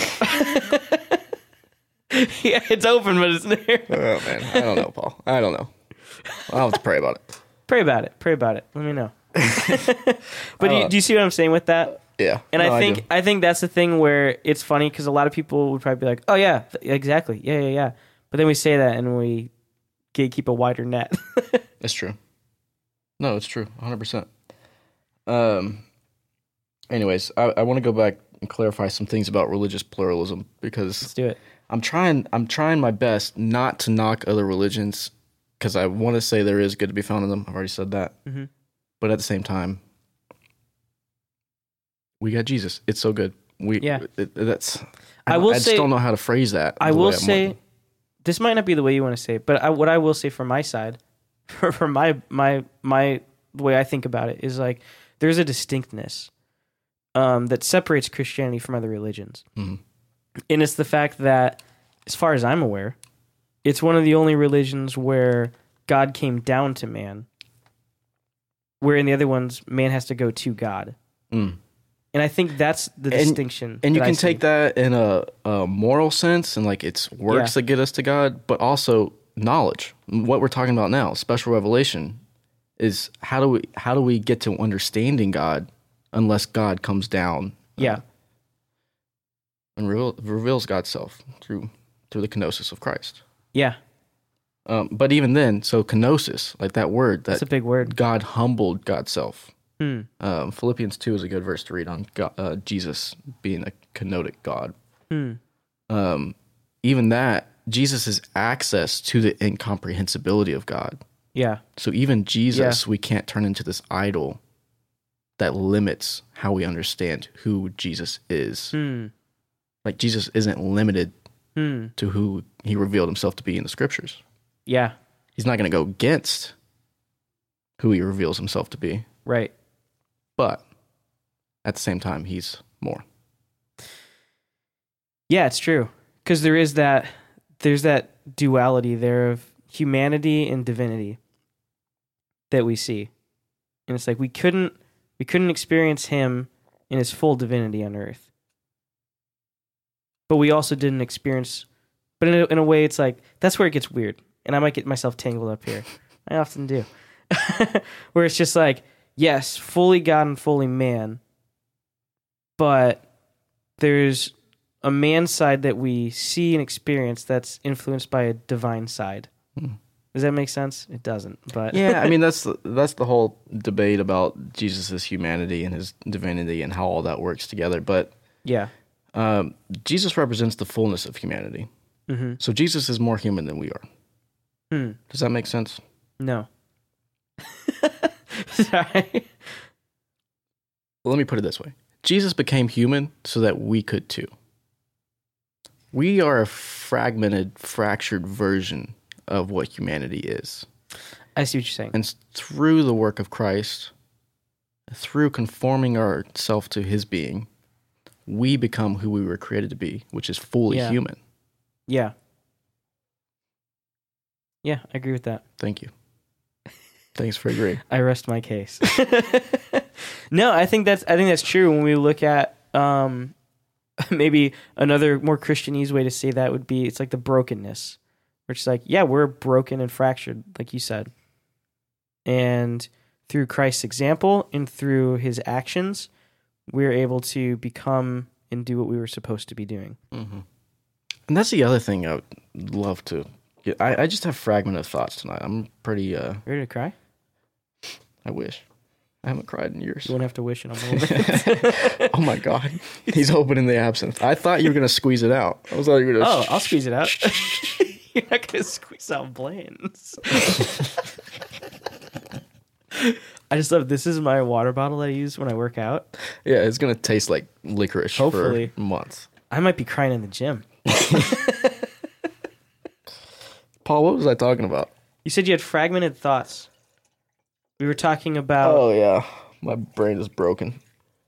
Yeah, it's open, but it's narrow. Oh man, I don't know, Paul. I don't know. I'll have to pray about it. Pray about it. Let me know. But do you see what I'm saying with that? Yeah, And no, I think that's the thing where it's funny because a lot of people would probably be like, "Oh yeah, exactly, yeah." But then we say that and we gatekeep a wider net. It's true. No, it's true, 100%. Anyways, I want to go back and clarify some things about religious pluralism because Let's do it. I'm trying my best not to knock other religions because I want to say there is good to be found in them. I've already said that. Mm-hmm. But at the same time, we got Jesus. It's so good. That's. I just don't know how to phrase that. I will say, this might not be the way you want to say it, but what I will say from my side, from my the way I think about it is like there's a distinctness that separates Christianity from other religions, and it's the fact that, as far as I'm aware, it's one of the only religions where God came down to man, where in the other ones man has to go to God. And I think that's the distinction. And you can take that in a moral sense and like it's works that get us to God, but also knowledge. What we're talking about now, special revelation, is how do we get to understanding God unless God comes down? And reveals God's self through the kenosis of Christ. Yeah. But even then, so kenosis, like that word, That's a big word. God humbled God's self. Philippians 2 is a good verse to read on God, Jesus being a kenotic God. Even that, Jesus is access to the incomprehensibility of God. Yeah. So even Jesus, we can't turn into this idol that limits how we understand who Jesus is. Like Jesus isn't limited to who he revealed himself to be in the scriptures. Yeah. He's not going to go against who he reveals himself to be. Right. But at the same time, he's more. Yeah, it's true. Because there's that duality there of humanity and divinity that we see. And it's like we couldn't experience him in his full divinity on earth. But we also didn't experience, but in a way it's like, that's where it gets weird. And I might get myself tangled up here. I often do. Where it's just like, yes, fully God and fully man, but there's a man side that we see and experience that's influenced by a divine side. Does that make sense? It doesn't, but yeah, I mean that's the whole debate about Jesus' humanity and his divinity and how all that works together. But yeah, Jesus represents the fullness of humanity. So Jesus is more human than we are. Does that make sense? No. Sorry. Well, let me put it this way. Jesus became human so that we could too. We are a fragmented, fractured version of what humanity is. I see what you're saying. And through the work of Christ, through conforming ourselves to his being, we become who we were created to be, which is fully human. Yeah. Yeah, I agree with that. Thank you. Thanks for agreeing. I rest my case. No, I think that's true. When we look at maybe another more Christianese way to say that would be, it's like the brokenness, which is like, yeah, we're broken and fractured, like you said. And through Christ's example and through his actions, we're able to become and do what we were supposed to be doing. And that's the other thing I would love to get. I just have fragmented thoughts tonight. I'm pretty... Ready to cry? I wish. I haven't cried in years. You won't have to wish in a moment. Oh my God. He's opening the absinthe. I thought you were going to squeeze it out. I was like, you're going to... Oh, I'll squeeze it out. You're not going to squeeze out Blanton's. I just love, this is my water bottle that I use when I work out. Yeah, it's going to taste like licorice Hopefully. for months. I might be crying in the gym. Paul, what was I talking about? You said you had fragmented thoughts. We were talking about. Oh yeah, my brain is broken.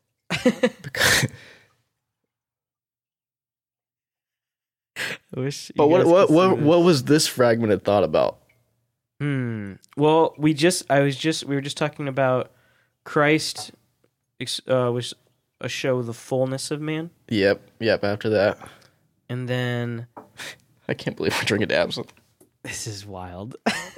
I wish But you guys could see this. what was this fragmented thought about? Well, we were just talking about Christ was a show of the fullness of man, Yep. After that, and then I can't believe we're drinking absinthe. this is wild.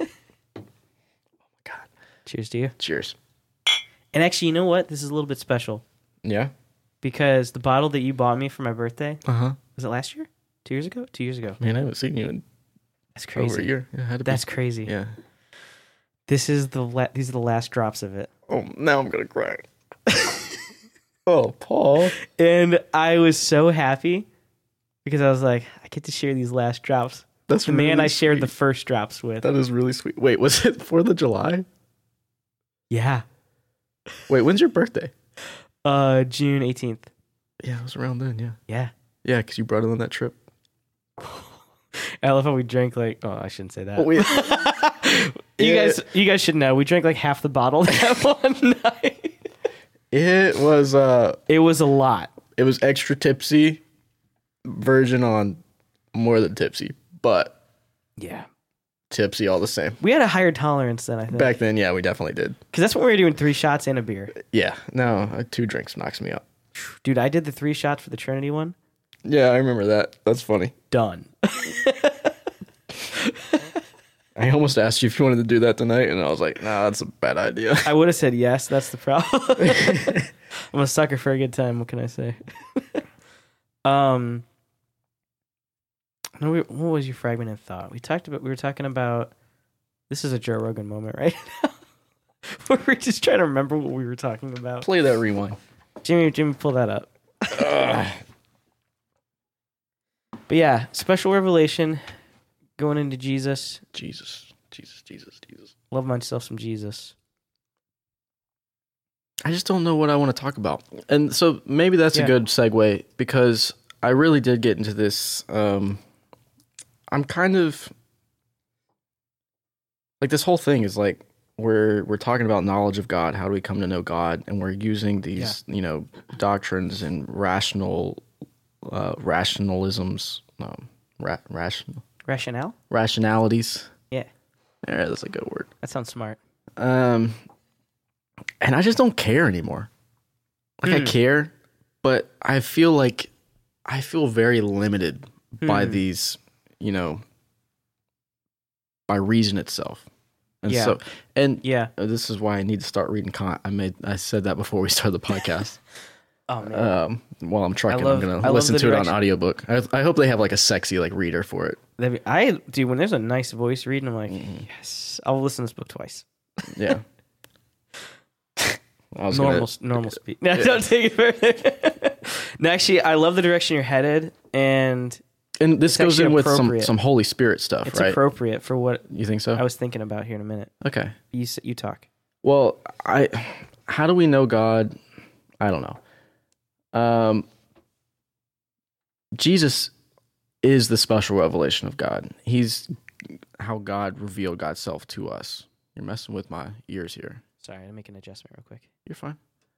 God. Cheers to you. Cheers. And actually, you know what? This is a little bit special Yeah. because the bottle that you bought me for my birthday Was it last year? 2 years ago? 2 years ago. Man, I haven't seen you in That's crazy. over a year. Yeah, it had to be. That's crazy. Yeah. This is these are the last drops of it. Oh, now I'm gonna cry. Oh, Paul. And I was so happy because I was like, I get to share these last drops. That's The man really I shared the sweet. first drops with. That is really sweet. Wait, was it 4th of July? Yeah. Wait, when's your birthday? June 18th. Yeah, it was around then. Yeah. Yeah. Yeah, because you brought it on that trip. I love how we drank like, I shouldn't say that. Oh, wait. You guys should know. We drank like half the bottle that one night. It was It was a lot. it was extra tipsy version on more than tipsy, but Yeah. tipsy all the same. We had a higher tolerance then, I think. Back then, yeah, we definitely did. Because that's when we were doing 3 shots and a beer. Yeah, no, 2 drinks knocks me up. Dude, I did the 3 shots for the Trinity one. Yeah, I remember that. That's funny. Done. I almost asked you if you wanted to do that tonight, and I was like, nah, that's a bad idea. I would have said yes. That's the problem. I'm a sucker for a good time. What can I say? What was your fragmented thought? We were talking about. This is a Joe Rogan moment, right? Where we're just trying to remember what we were talking about. Play that rewind. Jimmy, pull that up. But yeah, special revelation going into Jesus. Jesus. Love myself some Jesus. I just don't know what I want to talk about. And so maybe that's Yeah. a good segue because I really did get into this. I'm kind of like this whole thing is like we're talking about knowledge of God. How do we come to know God? And we're using these, doctrines and rationalisms, Rationale? rationalities. Yeah. There, that's a good word. That sounds smart. And I just don't care anymore. Like I care, but I feel very limited by these, by reason itself. And Yeah. so, Yeah. this is why I need to start reading Kant. I said that before we started the podcast. Oh man. While I'm trucking, love- I'm I gonna love listen the to it on direction. audiobook. I hope they have like a sexy like reader for it. I do when there's a nice voice reading, I'm like, yes, I'll listen to this book twice. Yeah. I was Normal speed. No, don't take it further. No, actually, I love the direction you're headed, and and this it's goes in actually with appropriate. some Holy Spirit stuff, it's right? appropriate for what You think so? I was thinking about here in a minute. Okay. You talk. Well, how do we know God? I don't know. Jesus is the special revelation of God. He's how God revealed God's self to us. You're messing with my ears here. Sorry, I'm making an adjustment real quick. You're fine.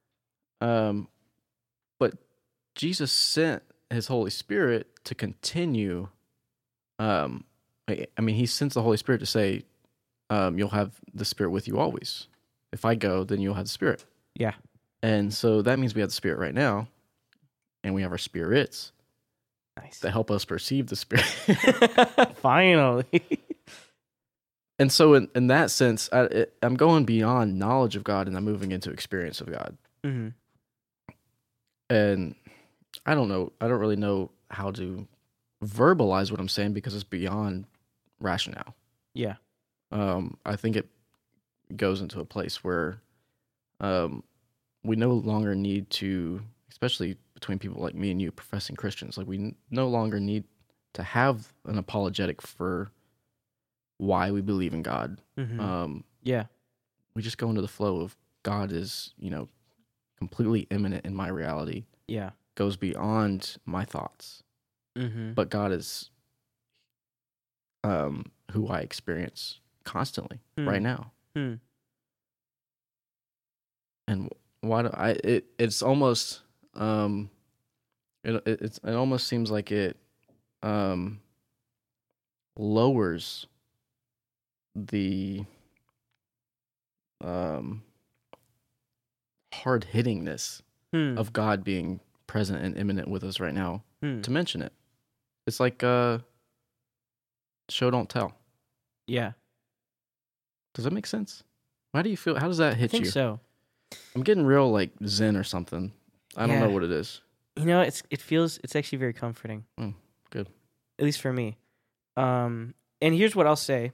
But Jesus sent his Holy Spirit to continue. He sends the Holy Spirit to say, you'll have the Spirit with you always. If I go, then you'll have the Spirit. Yeah. And so that means we have the Spirit right now, and we have our spirits Nice. that help us perceive the Spirit. Finally. And so in that sense, I'm going beyond knowledge of God, and I'm moving into experience of God. Mm-hmm. And I don't know. I don't really know how to verbalize what I'm saying because it's beyond rationale. Yeah. I think it goes into a place where we no longer need to, especially between people like me and you, professing Christians, like we no longer need to have an apologetic for why we believe in God. Mm-hmm. Yeah. We just go into the flow of God is, completely immanent in my reality, Yeah. goes beyond my thoughts. Mm-hmm. But God is who I experience constantly right now. Hmm. And why do it's almost it almost seems like it lowers the hard hittingness of God being present and imminent with us right now to mention it. It's like show don't tell. Yeah. Does that make sense? How do you feel? How does that hit I think you? so. I'm getting real like Zen or something. I don't know what it is. It's actually very comforting. Good. At least for me. And here's what I'll say.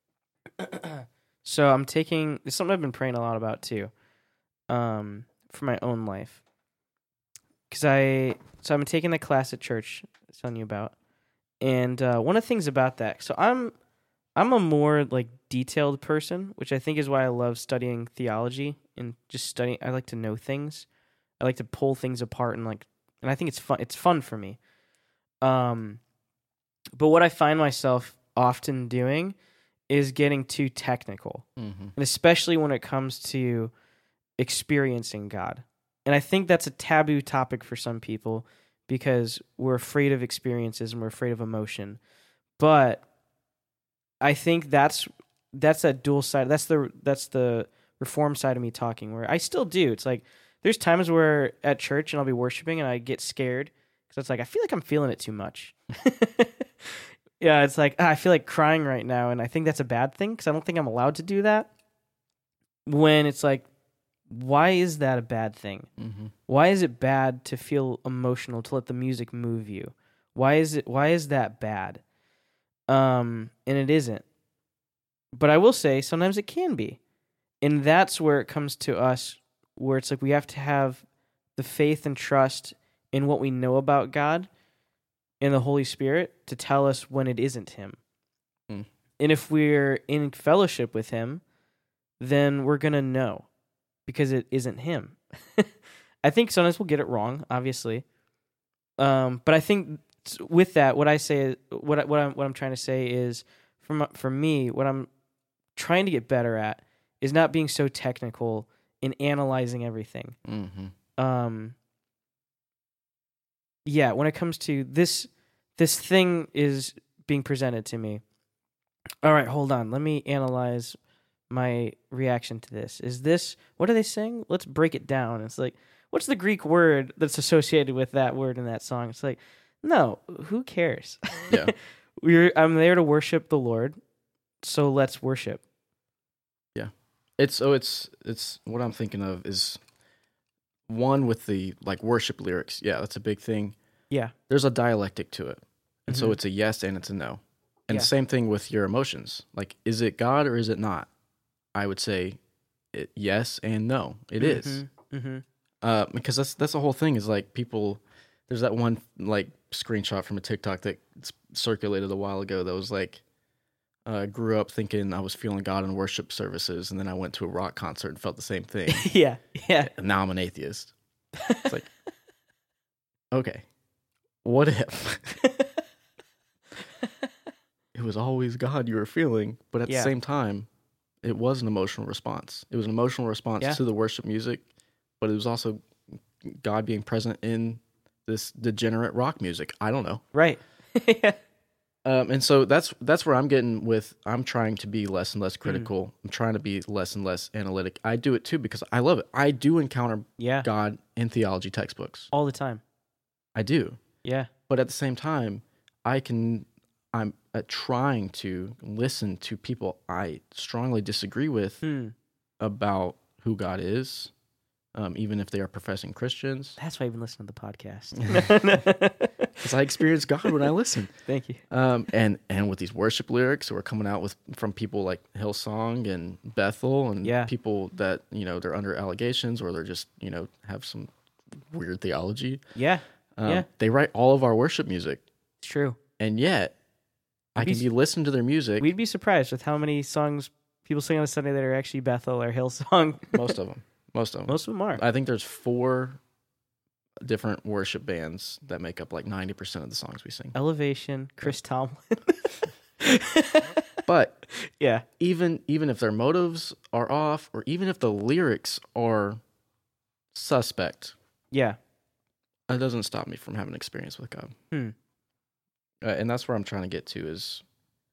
So I'm taking, it's something I've been praying a lot about too. For my own life. I've been taking the class at church I was telling you about. And one of the things about that, so I'm a more like detailed person, which I think is why I love studying theology and just studying. I like to know things. I like to pull things apart and I think it's fun. It's fun for me. But what I find myself often doing is getting too technical, and especially when it comes to experiencing God. And I think that's a taboo topic for some people because we're afraid of experiences and we're afraid of emotion. But I think that's that dual side. That's the reform side of me talking, where I still do. It's like there's times where at church and I'll be worshiping and I get scared because it's like I feel like I'm feeling it too much. Yeah, it's like I feel like crying right now, and I think that's a bad thing because I don't think I'm allowed to do that. When it's like, why is that a bad thing? Why is it bad to feel emotional, to let the music move you? Why is that bad? And it isn't. But I will say sometimes it can be. And that's where it comes to us, where it's like we have to have the faith and trust in what we know about God and the Holy Spirit to tell us when it isn't Him. And if we're in fellowship with Him, then we're going to know because it isn't Him. I think sometimes we'll get it wrong, obviously. But I think with that, what I say, what I'm trying to say is, for me, what I'm trying to get better at is not being so technical in analyzing everything. Yeah, when it comes to this thing is being presented to me. All right, hold on. Let me analyze my reaction to this. Is this, what are they saying? Let's break it down. It's like, what's the Greek word that's associated with that word in that song? It's like, no, who cares? Yeah. I'm there to worship the Lord, so let's worship. Yeah. It's what I'm thinking of is one with the like worship lyrics. Yeah, that's a big thing. Yeah. There's a dialectic to it. And so it's a yes and it's a no. And the same thing with your emotions. Like, is it God or is it not? I would say yes and no. It is. Because that's the whole thing is like people, there's that one like screenshot from a TikTok that circulated a while ago that was like, grew up thinking I was feeling God in worship services, and then I went to a rock concert and felt the same thing. Yeah. And now I'm an atheist. It's like, okay, what if it was always God you were feeling, but at the same time, it was an emotional response. It was an emotional response to the worship music, but it was also God being present in this degenerate rock music. I don't know. Right. Yeah. And so that's where I'm getting with, I'm trying to be less and less critical. I'm trying to be less and less analytic. I do it too because I love it. I do encounter God in theology textbooks. All the time. I do. Yeah. But at the same time, I'm trying to listen to people I strongly disagree with about who God is, even if they are professing Christians. That's why I've been listening to the podcast. Because I experience God when I listen. Thank you. And with these worship lyrics that were coming out from people like Hillsong and Bethel and people that, they're under allegations or they're just, have some weird theology. Yeah. They write all of our worship music. It's true. And yet, I can be listening to their music. We'd be surprised with how many songs people sing on a Sunday that are actually Bethel or Hillsong. Most of them. Most of them are. I think there's 4 different worship bands that make up like 90% of the songs we sing. Elevation, Chris Tomlin. But Yeah. even if their motives are off, or even if the lyrics are suspect, Yeah. that doesn't stop me from having an experience with God. And that's where I'm trying to get to is,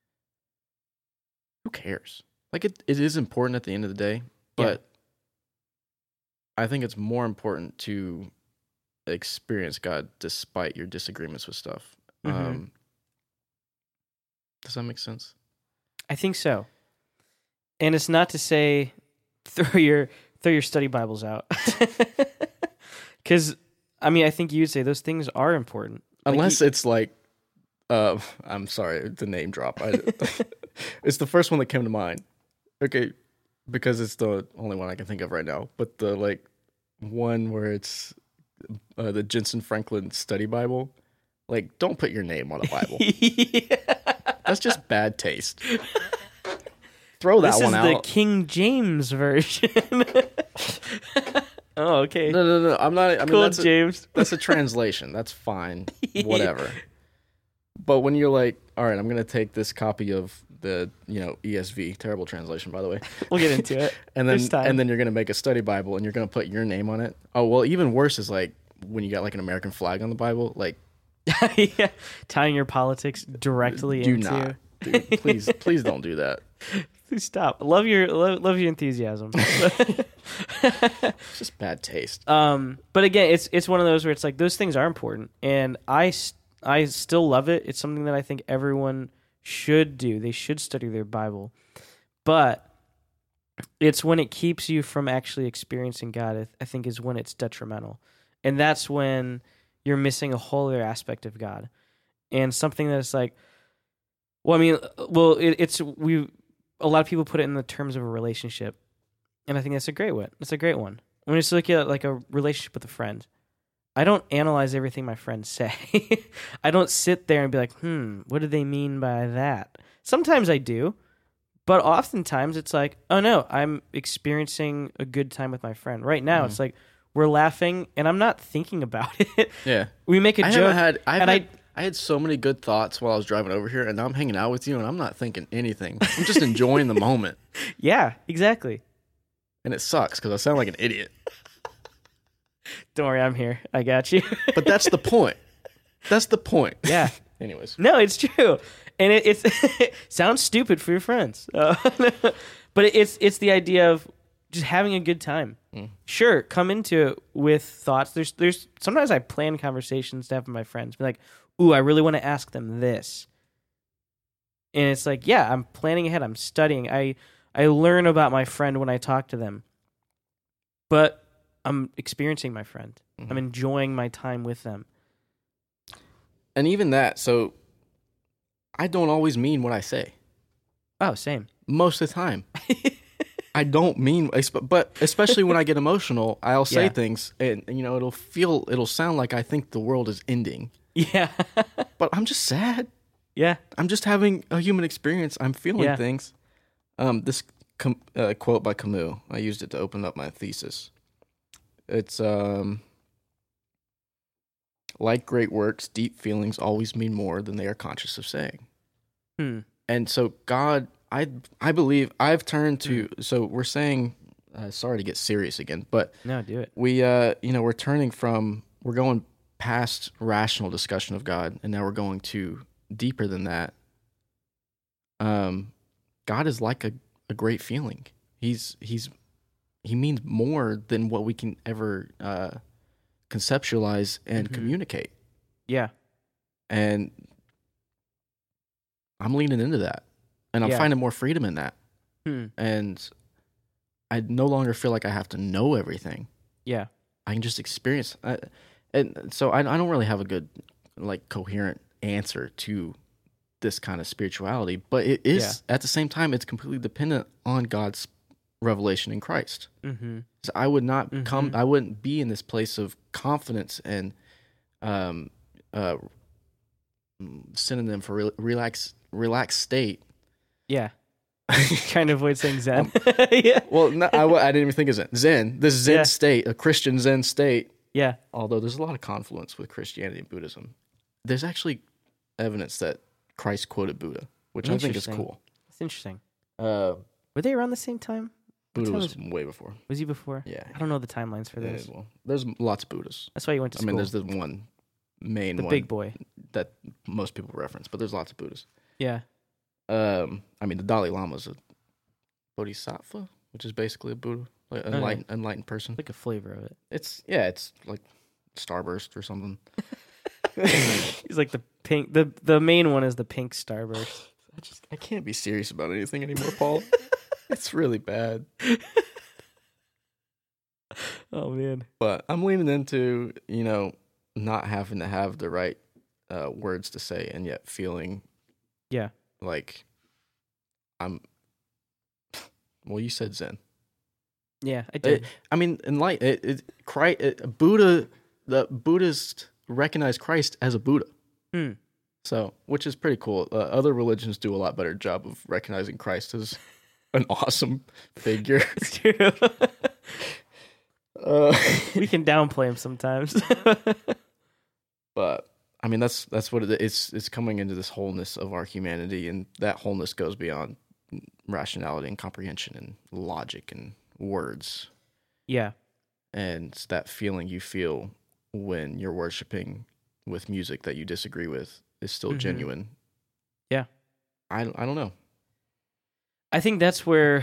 who cares? Like, it is important at the end of the day, but I think it's more important to experience God despite your disagreements with stuff. Mhm. Does that make sense? I think so. And it's not to say throw your study Bibles out. Cuz I mean, I think you'd say those things are important. Unless it's like I'm sorry, the name drop. It's the first one that came to mind. Okay, because it's the only one I can think of right now. But the like one where it's the Jensen Franklin Study Bible. Like, don't put your name on a Bible. That's just bad taste. Throw that one out. This is the King James version. Oh, okay. No. I'm not. I mean, Cool, James. That's a translation. That's fine. Whatever. But when you're like, all right, I'm going to take this copy of the, ESV, terrible translation, by the way. We'll get into it. and then you're going to make a study Bible and you're going to put your name on it. Oh, well, even worse is like when you got like an American flag on the Bible, like, yeah, tying your politics directly do into. not. Dude, please don't do that. Please stop. Love your enthusiasm. It's just bad taste. But again, it's one of those where it's like those things are important, and I still love it. It's something that I think everyone should do. They should study their Bible, but it's when it keeps you from actually experiencing God, I think, is when it's detrimental, and that's when you're missing a whole other aspect of God, and something that's like, well, I mean, a lot of people put it in the terms of a relationship, and I think that's a great one. That's a great one. When you look at like a relationship with a friend, I don't analyze everything my friends say. I don't sit there and be like, what do they mean by that? Sometimes I do, but oftentimes it's like, oh no, I'm experiencing a good time with my friend. Right now, it's like we're laughing, and I'm not thinking about it. Yeah. We make a joke. I had so many good thoughts while I was driving over here, and now I'm hanging out with you, and I'm not thinking anything. I'm just enjoying the moment. Yeah, exactly. And it sucks because I sound like an idiot. Don't worry, I'm here. I got you. But that's the point. That's the point. Yeah. Anyways. No, it's true. And it sounds stupid for your friends. But it's the idea of just having a good time. Sure, come into it with thoughts. There's sometimes I plan conversations to have with my friends. Be like, ooh, I really want to ask them this. And it's like, yeah, I'm planning ahead. I'm studying. I learn about my friend when I talk to them. But I'm experiencing my friend. I'm enjoying my time with them. And even that, so I don't always mean what I say. Oh, same. Most of the time. I don't mean, but especially when I get emotional, I'll say things and it'll sound like I think the world is ending. Yeah. But I'm just sad. Yeah. I'm just having a human experience. I'm feeling things. This quote by Camus, I used it to open up my thesis. It's like great works, deep feelings always mean more than they are conscious of saying. And so God, I believe I've turned to, so we're saying, sorry to get serious again, but no, do it. We're going past rational discussion of God, and now we're going to deeper than that. God is like a great feeling. He means more than what we can ever conceptualize and communicate. Yeah. And I'm leaning into that. And I'm finding more freedom in that. And I no longer feel like I have to know everything. Yeah. I can just experience. And so I don't really have a good, like, coherent answer to this kind of spirituality. But it is, at the same time, it's completely dependent on God's revelation in Christ. So I would not I wouldn't be in this place of confidence and synonym for relaxed state. Yeah. Trying to avoid saying Zen. Yeah. Well, no, I didn't even think of Zen. This Zen state, a Christian Zen state. Yeah. Although there's a lot of confluence with Christianity and Buddhism. There's actually evidence that Christ quoted Buddha, which I think is cool. It's interesting. Uh, Were they around the same time? Buddha time was way before. Was he before? Yeah. I don't know the timelines for Yeah, this. well, there's lots of Buddhas. That's why you went to I school. mean, there's the one main the one big boy. that most people reference, but there's lots of Buddhas. Yeah. I mean, the Dalai Lama is a bodhisattva, which is basically a Buddha, like an enlightened person. Like a flavor of it. It's like Starburst or something. He's like the pink. The main one is the pink starburst. I can't be serious about anything anymore, Paul. It's really bad. Oh man. But I'm leaning into, not having to have the right words to say and yet feeling Yeah. like I'm. Well, you said Zen. Yeah, I did. Buddha, the Buddhists recognize Christ as a Buddha. So, which is pretty cool. Other religions do a lot better job of recognizing Christ as an awesome figure. It's true. We can downplay him sometimes. But I mean, that's what it is. It's coming into this wholeness of our humanity, and that wholeness goes beyond rationality and comprehension and logic and words. Yeah. And it's that feeling you feel when you're worshiping with music that you disagree with is still genuine. Yeah. I don't know. I think that's where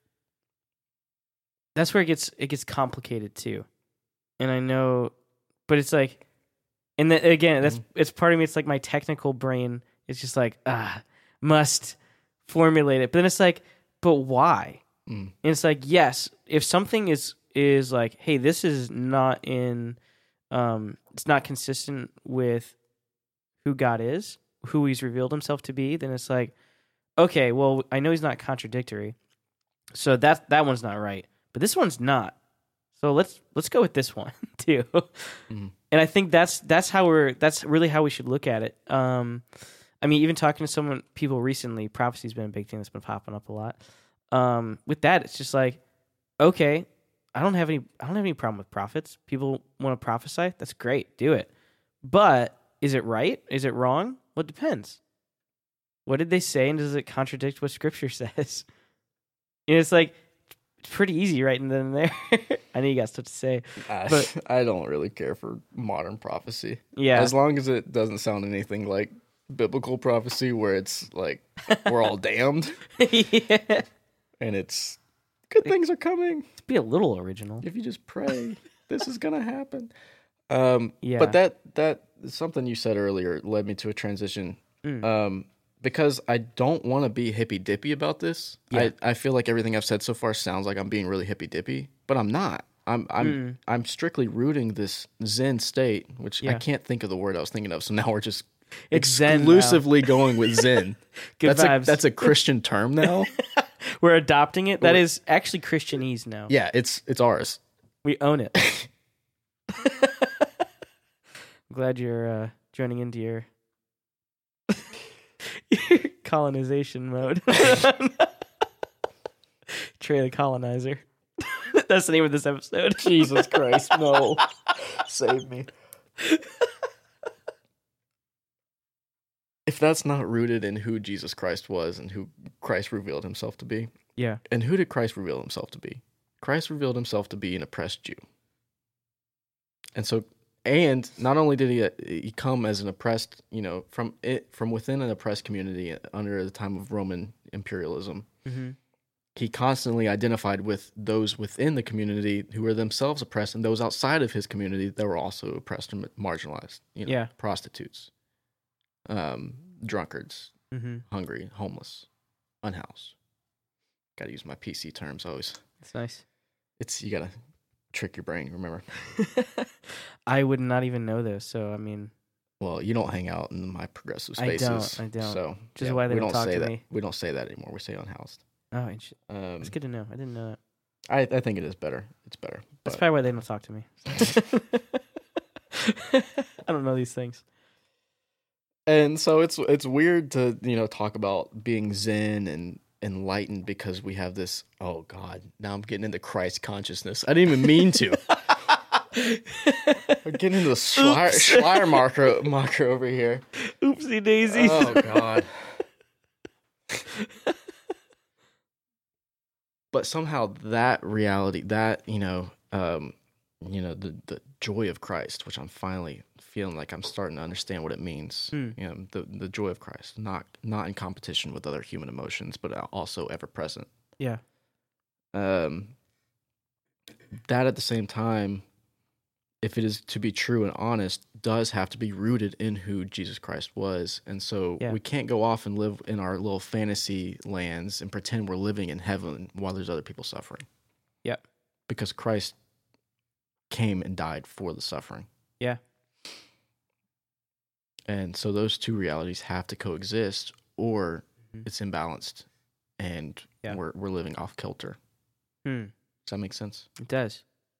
it gets complicated too. And I know, but it's like, and then again, it's part of me. It's like my technical brain is just like, must formulate it. But then it's like, but why? And it's like, yes, if something is like, hey, this is not in, it's not consistent with who God is, who he's revealed himself to be, then it's like, okay, well, I know he's not contradictory. So that one's not right. But this one's not. So let's go with this one too. And I think that's really how we should look at it. I mean, even talking to people recently, prophecy's been a big thing that's been popping up a lot. With that, it's just like, okay, I don't have any problem with prophets. People want to prophesy, that's great, do it. But is it right? Is it wrong? Well, it depends. What did they say, and does it contradict what Scripture says? And it's like, it's pretty easy right then and there. I know you got stuff to say, but I don't really care for modern prophecy. Yeah, as long as it doesn't sound anything like biblical prophecy, where it's like we're all damned. Yeah. And it's good things are coming. Let's be a little original. If you just pray, this is gonna happen. Yeah. But that something you said earlier led me to a transition. Because I don't want to be hippy dippy about this. Yeah. I feel like everything I've said so far sounds like I'm being really hippy dippy, but I'm not. I'm strictly rooting this Zen state, which I can't think of the word I was thinking of. So now we're just exclusively going with Zen. Good vibes. That's a Christian term now. We're adopting it. That is actually Christianese now. Yeah, it's ours. We own it. I'm glad you're joining into your colonization mode. Trey the Colonizer. That's the name of this episode. Jesus Christ, no. Save me. If that's not rooted in who Jesus Christ was and who Christ revealed himself to be. Yeah. And who did Christ reveal himself to be? Christ revealed himself to be an oppressed Jew. And not only did he come as an oppressed, from within an oppressed community under the time of Roman imperialism, he constantly identified with those within the community who were themselves oppressed, and those outside of his community that were also oppressed and marginalized. Prostitutes, drunkards, hungry, homeless, unhoused. Got to use my PC terms always. That's nice. You gotta trick your brain, remember? I would not even know this, so I mean. Well, you don't hang out in my progressive spaces. I don't. So, which is why they don't talk to me. We don't say that anymore. We say unhoused. Oh, it's good to know. I didn't know that. I think it is better. It's better. That's probably why they don't talk to me. I don't know these things. And so it's weird to talk about being Zen and enlightened because we have this. Oh God! Now I'm getting into Christ consciousness. I didn't even mean to. We're getting into the Schleiermacher over here. Oopsie daisy. Oh God. But somehow that reality, that the joy of Christ, which I'm finally feeling like I'm starting to understand what it means. The joy of Christ, not in competition with other human emotions, but also ever present. Yeah. That at the same time, if it is to be true and honest, does have to be rooted in who Jesus Christ was. And so we can't go off and live in our little fantasy lands and pretend we're living in heaven while there's other people suffering. Yeah. Because Christ came and died for the suffering. Yeah. And so those two realities have to coexist, or it's imbalanced and we're living off kilter. Does that make sense? It does.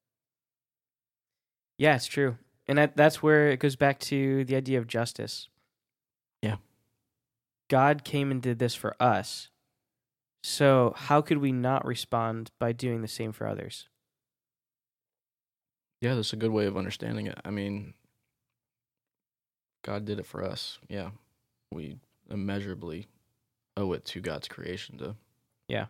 Yeah, it's true. And that's where it goes back to the idea of justice. Yeah. God came and did this for us. So how could we not respond by doing the same for others? Yeah, that's a good way of understanding it. I mean, God did it for us. Yeah. We immeasurably owe it to God's creation to. Yeah.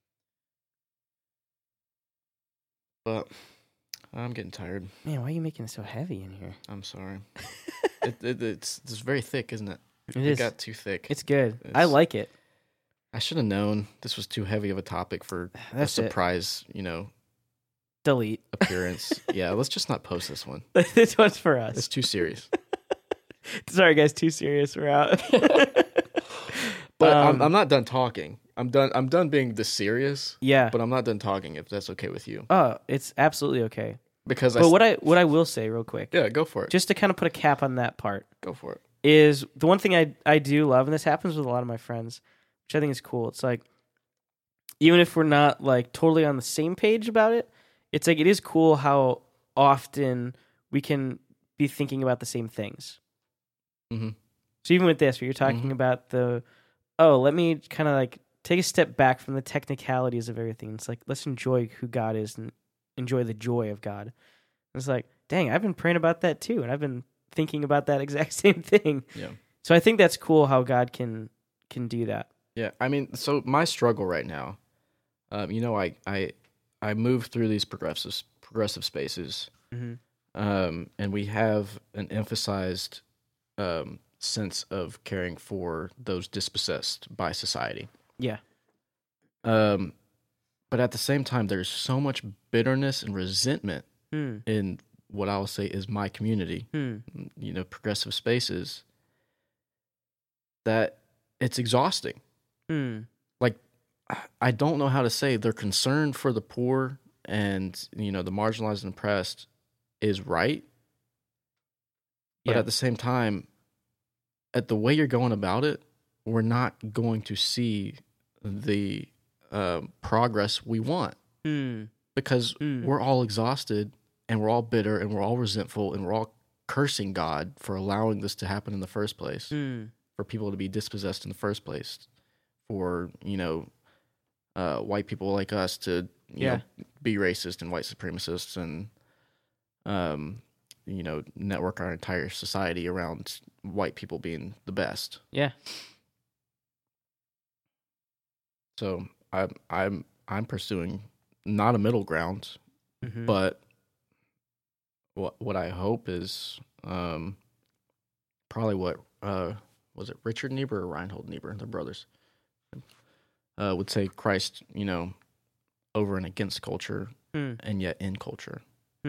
But I'm getting tired. Man, why are you making it so heavy in here? I'm sorry. It's very thick, isn't it? It got too thick. It's good. I like it. I should have known this was too heavy of a topic for a surprise, delete appearance. Yeah, let's just not post this one. This one's for us. It's too serious. Sorry, guys. Too serious. We're out. But I'm not done talking. I'm done being this serious. Yeah. But I'm not done talking. If that's okay with you. Oh, it's absolutely okay. Because what I will say real quick. Yeah, go for it. Just to kind of put a cap on that part. Go for it. Is the one thing I do love, and this happens with a lot of my friends, which I think is cool. It's like, even if we're not like totally on the same page about it, it's like it is cool how often we can be thinking about the same things. Mm-hmm. So even with this, where you're talking about let me kind of like take a step back from the technicalities of everything. It's like, let's enjoy who God is and enjoy the joy of God. And it's like, dang, I've been praying about that too, and I've been thinking about that exact same thing. Yeah. So I think that's cool how God can do that. Yeah. I mean, so my struggle right now, I move through these progressive spaces, and we have an emphasized sense of caring for those dispossessed by society. Yeah. But at the same time, there's so much bitterness and resentment in what I will say is my community, progressive spaces, that it's exhausting. Like, I don't know how to say their concern for the poor and, the marginalized and oppressed is right. But at the same time, at the way you're going about it, we're not going to see the progress we want. Because we're all exhausted and we're all bitter and we're all resentful and we're all cursing God for allowing this to happen in the first place, for people to be dispossessed in the first place, for, white people like us to, be racist and white supremacists and, network our entire society around white people being the best. Yeah. So I'm pursuing not a middle ground, but what I hope is probably what was it Richard Niebuhr or Reinhold Niebuhr, they're brothers, would say Christ, over and against culture and yet in culture.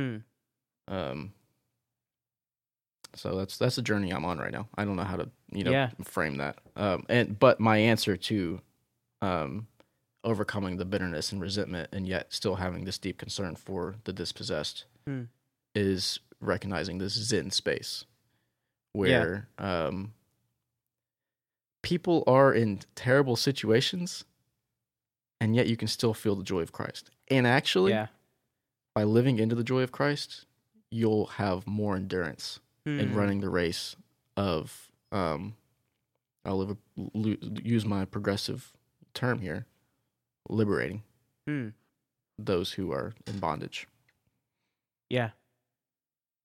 So that's the journey I'm on right now. I don't know how to frame that. But my answer to overcoming the bitterness and resentment and yet still having this deep concern for the dispossessed is recognizing this Zen space where people are in terrible situations and yet you can still feel the joy of Christ. And actually, by living into the joy of Christ, you'll have more endurance in running the race of, use my progressive term here, liberating those who are in bondage. Yeah.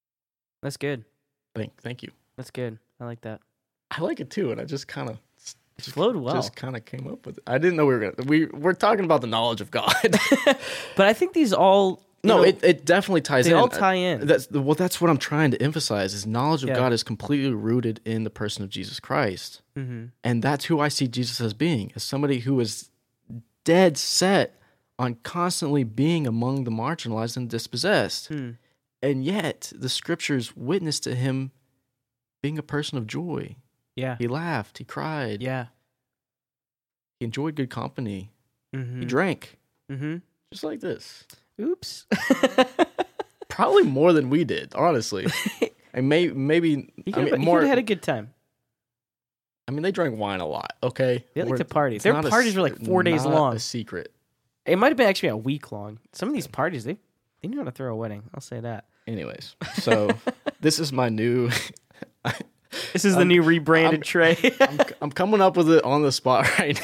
That's good. Thank you. That's good. I like that. I like it too, and I just kind of flowed well. Just kind of came up with it. I didn't know we're talking about the knowledge of God. But I think these all it definitely ties in. They all tie in. That's what I'm trying to emphasize is knowledge of God is completely rooted in the person of Jesus Christ. Mm-hmm. And that's who I see Jesus as being, as somebody who is dead set on constantly being among the marginalized and dispossessed. And yet the scriptures witness to him being a person of joy. Yeah. He laughed, he cried. Yeah. He enjoyed good company. Mm-hmm. He drank. Mm-hmm. Just like this. Oops. Probably more than we did, honestly. And maybe He could have had a good time. I mean, they drank wine a lot, okay? They like to party. Their parties were like 4 days long. A secret. It might have been actually a week long. Some of these parties, they knew how to throw a wedding. I'll say that. Anyways, so this is my new... This is the new rebranded Trey. I'm coming up with it on the spot right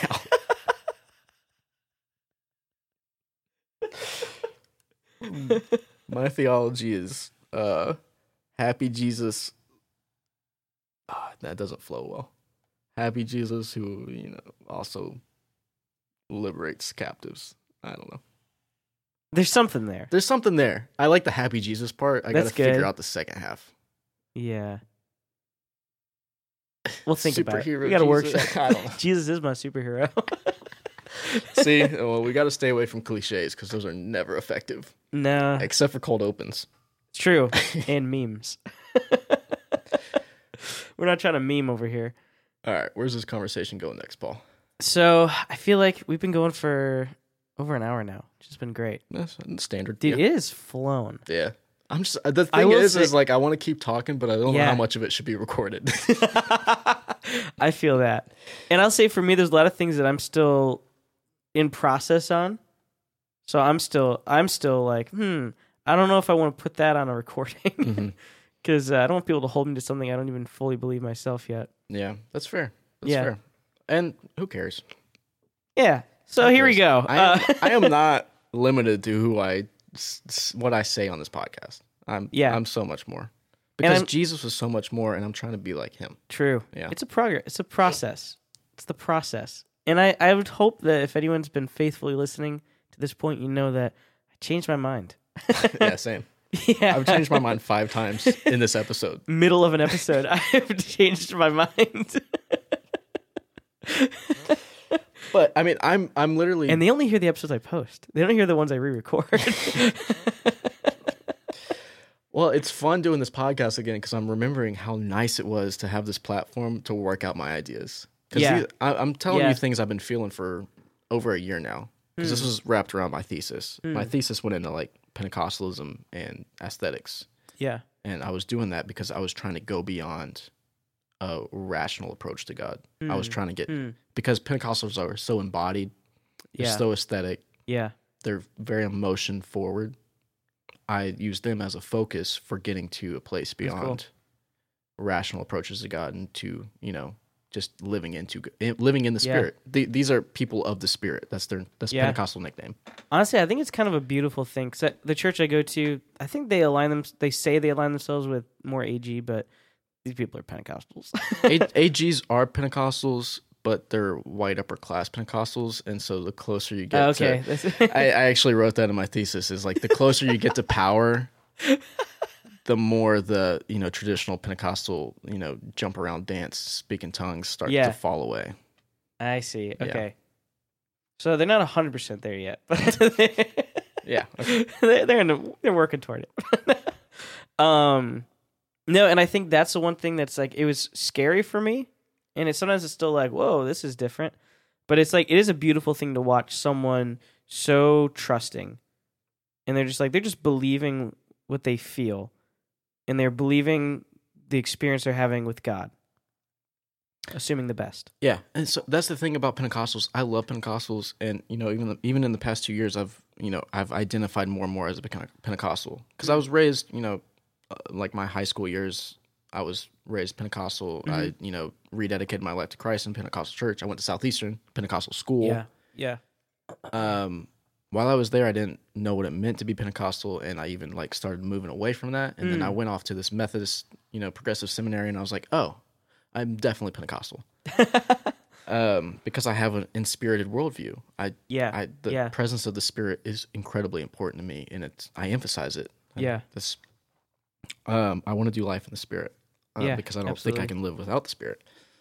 now. My theology is happy Jesus. That doesn't flow well. Happy Jesus who, also liberates captives. I don't know. There's something there. There's something there. I like the happy Jesus part. I got to figure out the second half. Yeah. We'll think about it. We got to workshop. I don't know. Jesus is my superhero. See, well, we got to stay away from cliches because those are never effective. No. Except for cold opens. It's true. And memes. We're not trying to meme over here. All right. Where's this conversation going next, Paul? So I feel like we've been going for over an hour now, which has been great. That's standard. Dude, it is flown. Yeah. I'm just the thing is like I want to keep talking, but I don't know how much of it should be recorded. I feel that. And I'll say for me, there's a lot of things that I'm still in process on. So I'm still like, I don't know if I want to put that on a recording because I don't want people to hold me to something I don't even fully believe myself yet. Yeah, that's fair. That's fair. And who cares? Yeah. So here we go. I am not limited to what I say on this podcast. I'm so much more because Jesus was so much more, and I'm trying to be like him. True. Yeah. It's a progress. It's a process. It's the process. And I would hope that if anyone's been faithfully listening to this point, you know that I changed my mind. Yeah, same. Yeah. I've changed my mind 5 times in this episode. Middle of an episode, I've changed my mind. But I mean, I'm literally, and they only hear the episodes I post. They don't hear the ones I re-record. Well, it's fun doing this podcast again because I'm remembering how nice it was to have this platform to work out my ideas. Because I'm telling you things I've been feeling for over a year now. Because this was wrapped around my thesis. My thesis went into like Pentecostalism and aesthetics. Yeah. And I was doing that because I was trying to go beyond a rational approach to God. I was trying to get, because Pentecostals are so embodied, they're so aesthetic, they're very emotion forward. I use them as a focus for getting to a place beyond rational approaches to God and to, just living in the Spirit. These are people of the Spirit. That's Pentecostal nickname. Honestly, I think it's kind of a beautiful thing. 'Cause the church I go to, I think they say they align themselves with more AG, but these people are Pentecostals. AGs are Pentecostals, but they're white upper class Pentecostals, and so the closer you get to... I actually wrote that in my thesis, is like the closer you get to power, the more the traditional Pentecostal jump around, dance, speak in tongues start to fall away. I see. Okay. Yeah. So they're not 100% there yet, but yeah, okay. they're working toward it. No, and I think that's the one thing that's like, it was scary for me, and sometimes it's still like, whoa, this is different, but it's like, it is a beautiful thing to watch someone so trusting, and they're just believing what they feel, and they're believing the experience they're having with God, assuming the best. Yeah, and so that's the thing about Pentecostals. I love Pentecostals, and even in the past 2 years, I've identified more and more as a Pentecostal because I was raised, like my high school years, I was raised Pentecostal. I rededicated my life to Christ in Pentecostal church. I went to Southeastern Pentecostal school. Yeah. While I was there, I didn't know what it meant to be Pentecostal, and I even started moving away from that. And then I went off to this Methodist, progressive seminary, and I was like, oh, I'm definitely Pentecostal. because I have an inspirited worldview. The Yeah. presence of the Spirit is incredibly important to me, and I emphasize it. Yeah. This, I want to do life in the Spirit, Yeah, because I don't absolutely. think I can live without the Spirit.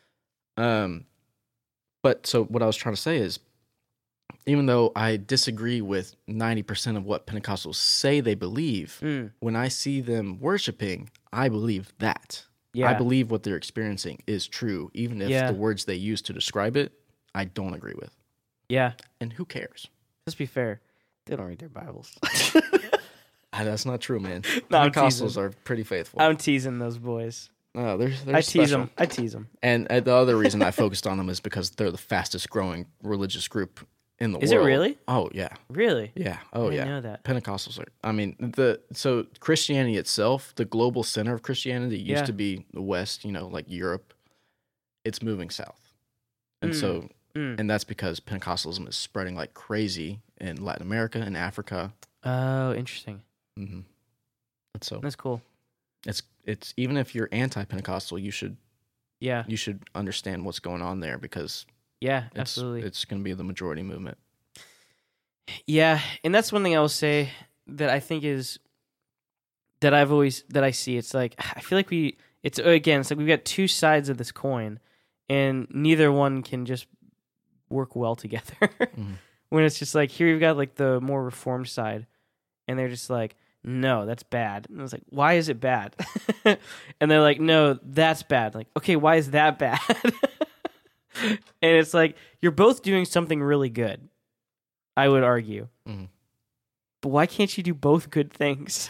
But so what I was trying to say is, even though I disagree with 90% of what Pentecostals say they believe, when I see them worshiping, I believe that. Yeah. I believe what they're experiencing is true, even if the words they use to describe it, I don't agree with. Yeah. And who cares? Let's be fair. They don't read their Bibles. That's not true, man. No, I'm Pentecostals teasing. are pretty faithful. I'm teasing those boys. No, they're I tease special. them. And the other reason I focused on them is because they're the fastest growing religious group in the world. Is it really? Oh, yeah. Really? Yeah. Oh, I yeah. didn't know that. Pentecostals are. I mean, so Christianity itself, the global center of Christianity, used to be the West. Like Europe. It's moving south, and and that's because Pentecostalism is spreading like crazy in Latin America and Africa. Oh, interesting. Mm-hmm. And so That's cool. It's even if you're anti-Pentecostal, you should Yeah. understand what's going on there, because Yeah, absolutely. it's going to be the majority movement. Yeah, and that's one thing I will say that I think is that I see. It's like I feel like it's like we've got two sides of this coin, and neither one can just work well together. When it's just like here you've got like the more reformed side, and they're just like, no, that's bad. And I was like, why is it bad? And they're like, no, that's bad. Like, okay, why is that bad? And it's like you're both doing something really good, I would argue. But why can't you do both good things?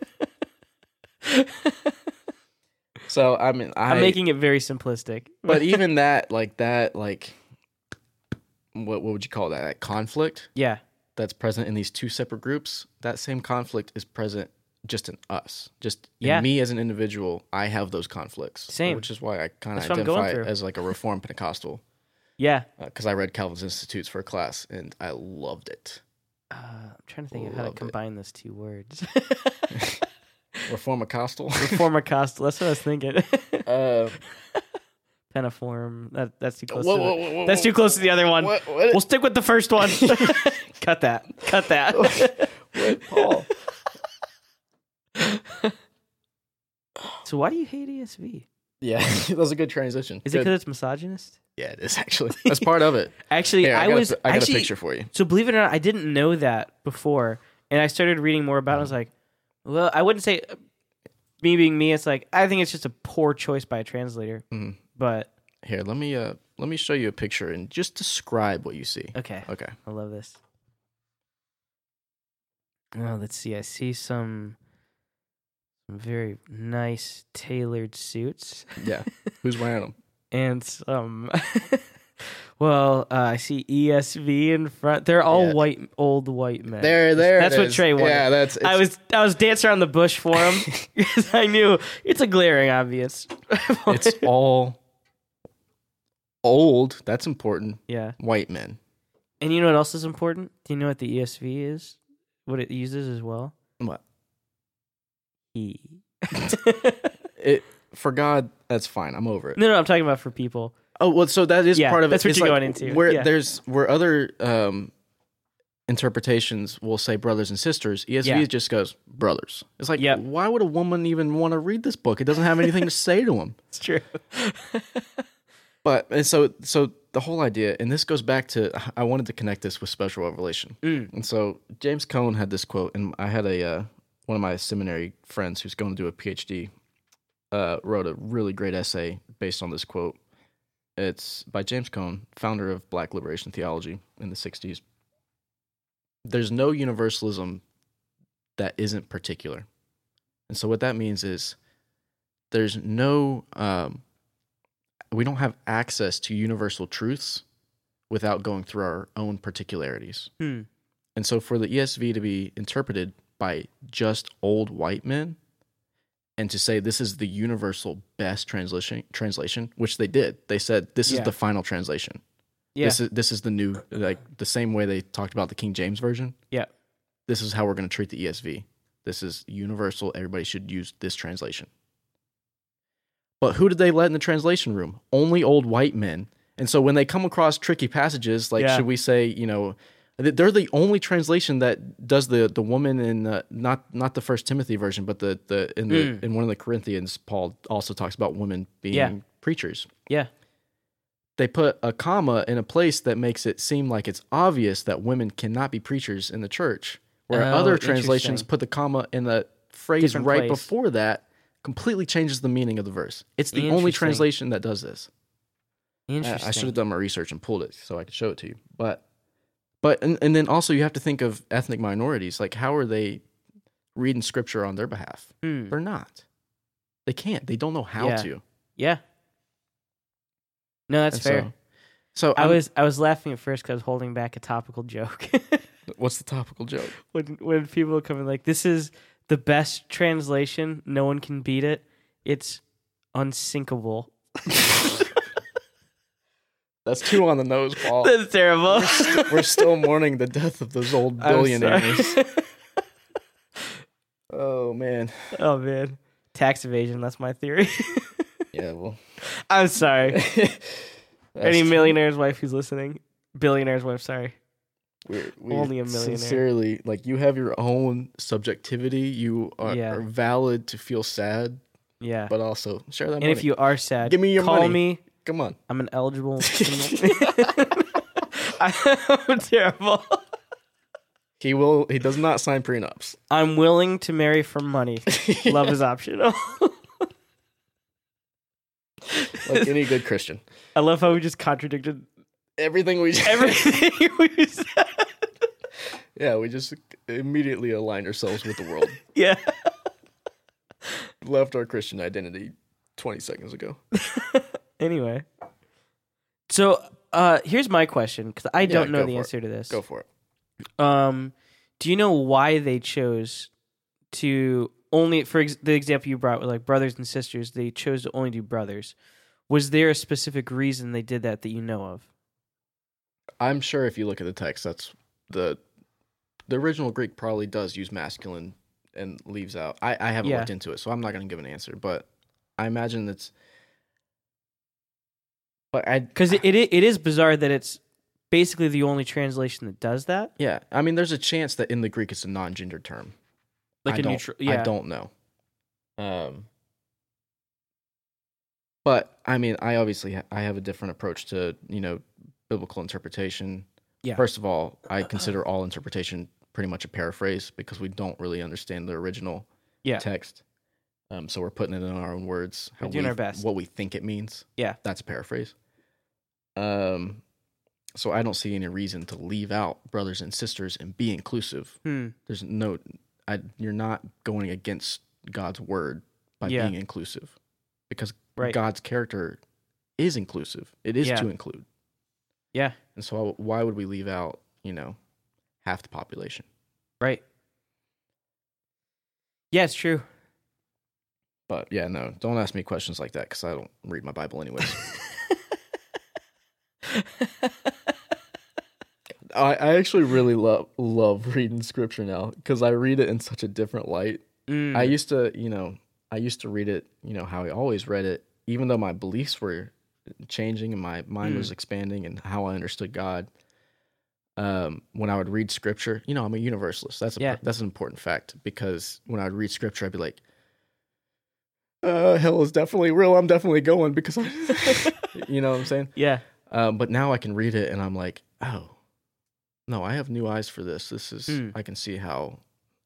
So I mean, I'm making it very simplistic. But even that, what would you call that? That conflict? Yeah. That's present in these two separate groups. That same conflict is present just in us. Just Yeah. in me as an individual, I have those conflicts. Same. Which is why I kind of That's what I'm going identify through. as like a Reformed Pentecostal. Yeah. Because I read Calvin's Institutes for a class, and I loved it. I'm trying to think of how to Loved it. combine those two words. Reformacostal? Reformacostal. That's what I was thinking. uh, Peniform. That's too close. Whoa, That's too close to the other one. What? We'll stick with the first one. Cut that. What, Paul? So why do you hate ESV? Yeah, that was a good transition. Is it because it's misogynist? Yeah, it is actually. That's part of it. Actually, Here, I got a actually, picture for you. So believe it or not, I didn't know that before, and I started reading more about it. I was like, well, I wouldn't say me being me. It's like I think it's just a poor choice by a translator. But Here, let me show you a picture and just describe what you see. okay, Okay. I love this. Oh, let's see. I see some very nice tailored suits. Yeah. Who's wearing them? And some, I see ESV in front. They're all old white men. There. That's it what is. Trey wanted. Yeah, I was dancing around the bush for him because I knew it's a glaring obvious. it's all old. That's important. Yeah. White men. And you know what else is important? Do you know what the ESV is? What it uses as well? What? He. For God, that's fine. I'm over it. No, I'm talking about for people. Oh well, so that is Yeah, part of it. that's what It's you're like going into. Where Yeah. where other interpretations will say brothers and sisters, ESV just goes brothers. It's like, Yep. why would a woman even want to read this book? It doesn't have anything to say to them. It's true. But and so the whole idea, and this goes back to, I wanted to connect this with special revelation. And so James Cone had this quote, and I had one of my seminary friends who's going to do a PhD wrote a really great essay based on this quote. It's by James Cone, founder of Black Liberation Theology in the 60s. There's no universalism that isn't particular. And so what that means is there's no, we don't have access to universal truths without going through our own particularities. And so for the ESV to be interpreted by just old white men and to say this is the universal best translation, which they did. They said this is the final translation. Yeah. This is the new, like the same way they talked about the King James version. Yeah. This is how we're going to treat the ESV. This is universal. Everybody should use this translation. But who did they let in the translation room? Only old white men. And so when they come across tricky passages, like Yeah. should we say, they're the only translation that does the woman in not the First Timothy version, but in one of the Corinthians, Paul also talks about women being preachers. Yeah. They put a comma in a place that makes it seem like it's obvious that women cannot be preachers in the church, where other translations interesting. put the comma in the phrase Different right place. before that, completely changes the meaning of the verse. It's the only Interesting. translation that does this. Interesting. I should have done my research and pulled it so I could show it to you. But and then also you have to think of ethnic minorities. Like, how are they reading scripture on their behalf? They're not. They can't. They don't know how to. Yeah. No, that's And fair. So I was laughing at first because I was holding back a topical joke. what's the topical joke? when people come in like, this is the best translation, no one can beat it. It's unsinkable. That's too on the nose, Paul. That's terrible. We're still mourning the death of those old billionaires. Oh man. Oh man, tax evasion. That's my theory. Yeah, well, I'm sorry. Any that's- millionaire's wife who's listening, billionaire's wife. Sorry. we're Only a millionaire. Sincerely, like, you have your own subjectivity. You are valid to feel sad, Yeah. but also share that And money. if you are sad, Give me your call money. me. Come on. I'm an eligible. I'm terrible. He does not sign prenups. I'm willing to marry for money. Love is optional. Like any good Christian. I love how we just contradicted Everything we everything we said. Yeah, we just immediately aligned ourselves with the world. Yeah. Left our Christian identity 20 seconds ago. Anyway. So here's my question, because I don't know go the for answer to this. Go for it. Do you know why they chose to only, the example you brought with like brothers and sisters, they chose to only do brothers? Was there a specific reason they did that you know of? I'm sure if you look at the text, that's the original Greek probably does use masculine and leaves out. I haven't looked into it, so I'm not going to give an answer, but I imagine that's. But Because it is bizarre that it's basically the only translation that does that. Yeah, I mean, there's a chance that in the Greek it's a non-gender term. Like neutral. Yeah. I don't know. But I mean, I obviously I have a different approach to biblical interpretation. Yeah. First of all, I consider all interpretation pretty much a paraphrase because we don't really understand the original text. So we're putting it in our own words. We're doing our best. What we think it means. Yeah. That's a paraphrase. So I don't see any reason to leave out brothers and sisters and be inclusive. There's you're not going against God's word by being inclusive, because God's character is inclusive. It is to include. Yeah. And so why would we leave out, half the population? Right. Yeah, it's true. But yeah, no, don't ask me questions like that because I don't read my Bible anyways. I actually really love reading scripture now because I read it in such a different light. I used to read it, how I always read it, even though my beliefs were changing and my mind was expanding and how I understood God. When I would read scripture, I'm a universalist. That's an important fact, because when I would read scripture, I'd be like, hell is definitely real. I'm definitely going because you know what I'm saying? Yeah. But now I can read it and I'm like, oh, no, I have new eyes for this. This is, I can see how,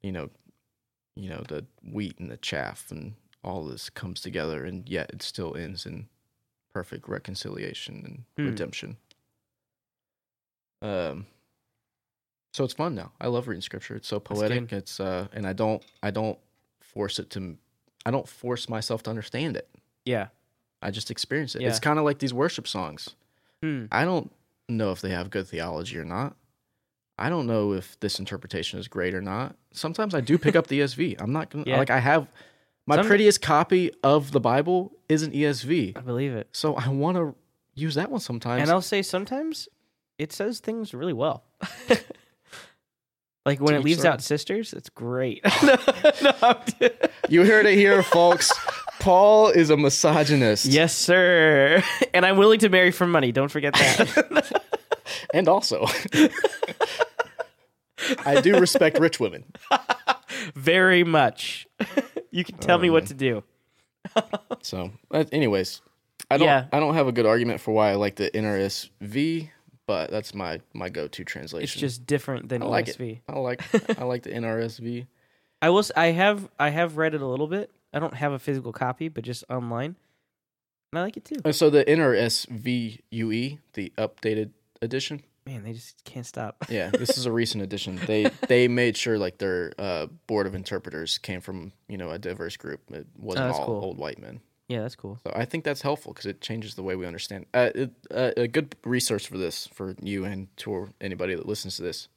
the wheat and the chaff and all this comes together, and yet it still ends in perfect reconciliation and redemption. So it's fun now. I love reading scripture. It's so poetic. It's and I don't force myself to understand it. Yeah. I just experience it. Yeah. It's kind of like these worship songs. I don't know if they have good theology or not. I don't know if this interpretation is great or not. Sometimes I do pick up the ESV. I'm not gonna I have my prettiest copy of the Bible is an ESV. I believe it. So I want to use that one sometimes. And I'll say sometimes it says things really well. Like when it leaves out sisters, it's great. You heard it here, folks. Paul is a misogynist. Yes, sir. And I'm willing to marry for money. Don't forget that. And also, I do respect rich women. Very much. You can tell me what to do. So, anyways, I don't have a good argument for why I like the NRSV, but that's my go-to translation. It's just different than I like ESV. it. I like the NRSV. I have read it a little bit. I don't have a physical copy, but just online. And I like it too. And so the NRSVUE, the updated edition. Man, they just can't stop. Yeah, this is a recent edition. They made sure like their board of interpreters came from a diverse group. It wasn't all cool. old white men. Yeah, that's cool. So I think that's helpful because it changes the way we understand. A good resource for this for you and to anybody that listens to this.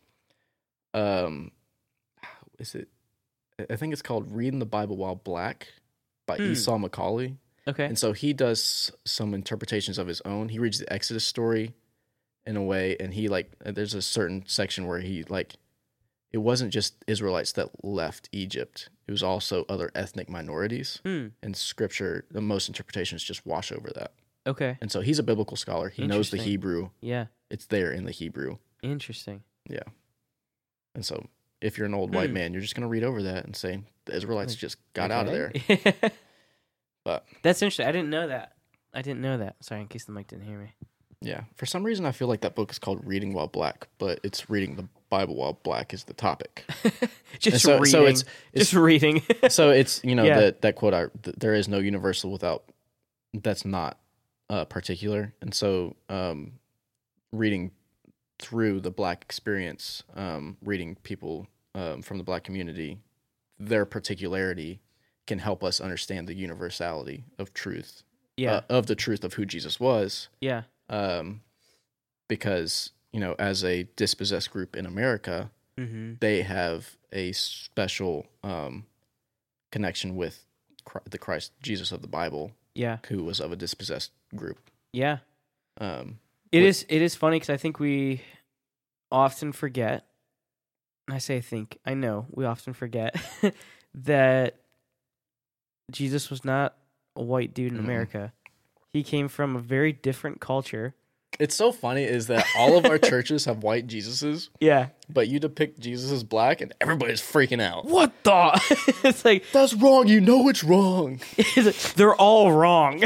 Is it? I think it's called "Reading the Bible While Black" by Esau McCaulley. Okay. And so he does some interpretations of his own. He reads the Exodus story in a way, and he there's a certain section where he it wasn't just Israelites that left Egypt. It was also other ethnic minorities. And scripture, most interpretations just wash over that. Okay. And so he's a biblical scholar. He knows the Hebrew. Yeah. It's there in the Hebrew. Interesting. Yeah. And so if you're an old white man, you're just going to read over that and say the Israelites just got out of there. But that's interesting. I didn't know that. Sorry, in case the mic didn't hear me. Yeah. For some reason, I feel like that book is called Reading While Black, but it's Reading the Bible While Black is the topic. Just reading. So it's just reading. So it's, that quote, there is no universal without, that's not particular. And so reading through the black experience, reading people from the black community, their particularity can help us understand the universality of truth. Yeah. Of the truth of who Jesus was. Yeah. Because, as a dispossessed group in America, they have a special connection with the Christ Jesus of the Bible. Yeah. Who was of a dispossessed group. Yeah. It is funny because I think we often forget, and I know we often forget that Jesus was not a white dude in America. He came from a very different culture. It's so funny is that all of our churches have white Jesuses. Yeah. But you depict Jesus as black and everybody's freaking out. What the? It's like, that's wrong. You know it's wrong. They're all wrong.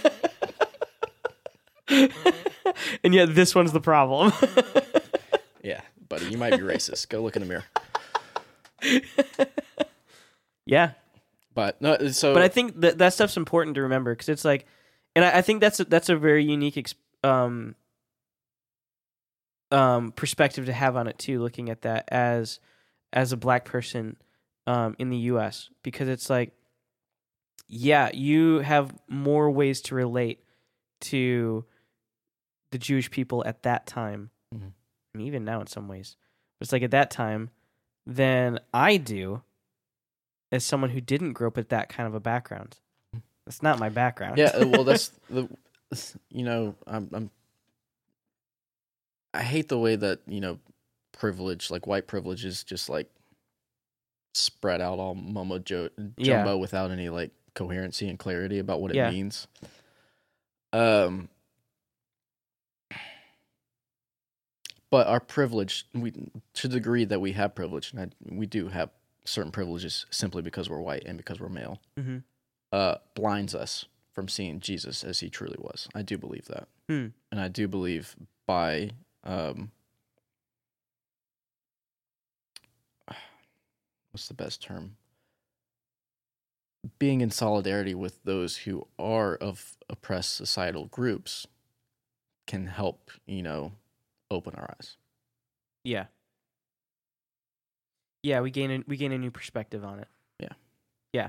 And yet this one's the problem. Yeah, buddy, you might be racist. Go look in the mirror. Yeah. But no, but I think that stuff's important to remember because it's like, and I think that's a very unique perspective to have on it too. Looking at that as a black person in the U.S. because it's like, yeah, you have more ways to relate to the Jewish people at that time, I mean, even now in some ways, but it's like at that time than I do. As someone who didn't grow up with that kind of a background, that's not my background. Yeah, well, that's I hate the way that privilege, like white privilege, is just like spread out all jumbo without any like coherency and clarity about what it means. But our privilege, to the degree that we have privilege, and we do have certain privileges simply because we're white and because we're male, blinds us from seeing Jesus as he truly was. I do believe that. And I do believe by what's the best term? Being in solidarity with those who are of oppressed societal groups can help, open our eyes. Yeah. Yeah, we gain a new perspective on it. Yeah. Yeah.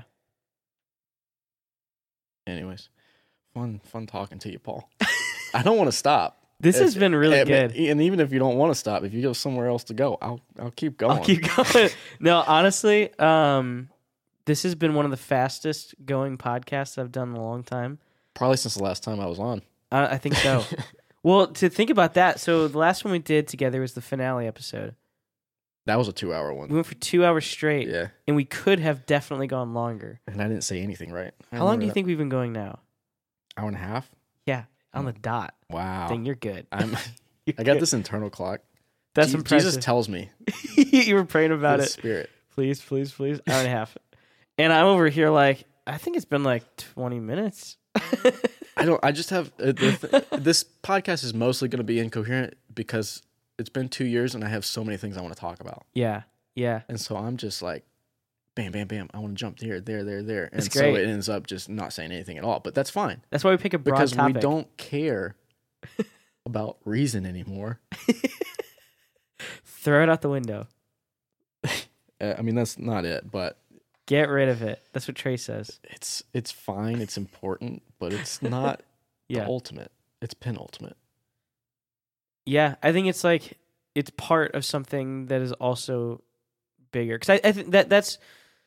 Anyways, fun talking to you, Paul. I don't want to stop. This has been really good. And even if you don't want to stop, if you go somewhere else to go, I'll keep going. I'll keep going. No, honestly, this has been one of the fastest going podcasts I've done in a long time. Probably since the last time I was on. I think so. Well, to think about that, so the last one we did together was the finale episode. That was a 2-hour We one. went for 2 hours straight. Yeah. And we could have definitely gone longer. And I didn't say anything, right? How long do you think we've been going now? Hour and a half? Yeah, on the dot. Wow. Dang, you're good. I got this internal clock. That's impressive. Jesus tells me. You were praying about The it. Spirit. Please, please, please. Hour and a half. And I'm over here like, I think it's been like 20 minutes. I just have this podcast is mostly going to be incoherent because it's been 2 years and I have so many things I want to talk about. Yeah, yeah. And so I'm just like, bam, bam, bam. I want to jump here, there. And That's so great. it ends up just not saying anything at all. But that's fine That's why we pick a broad because topic. we don't care about reason anymore. Throw it out the window. I mean, that's not it, but Get rid of it. That's what Trey says. it's fine. It's important, but it's not Yeah. the ultimate. It's penultimate. Yeah, I think it's like it's part of something that is also bigger. Because I think that's.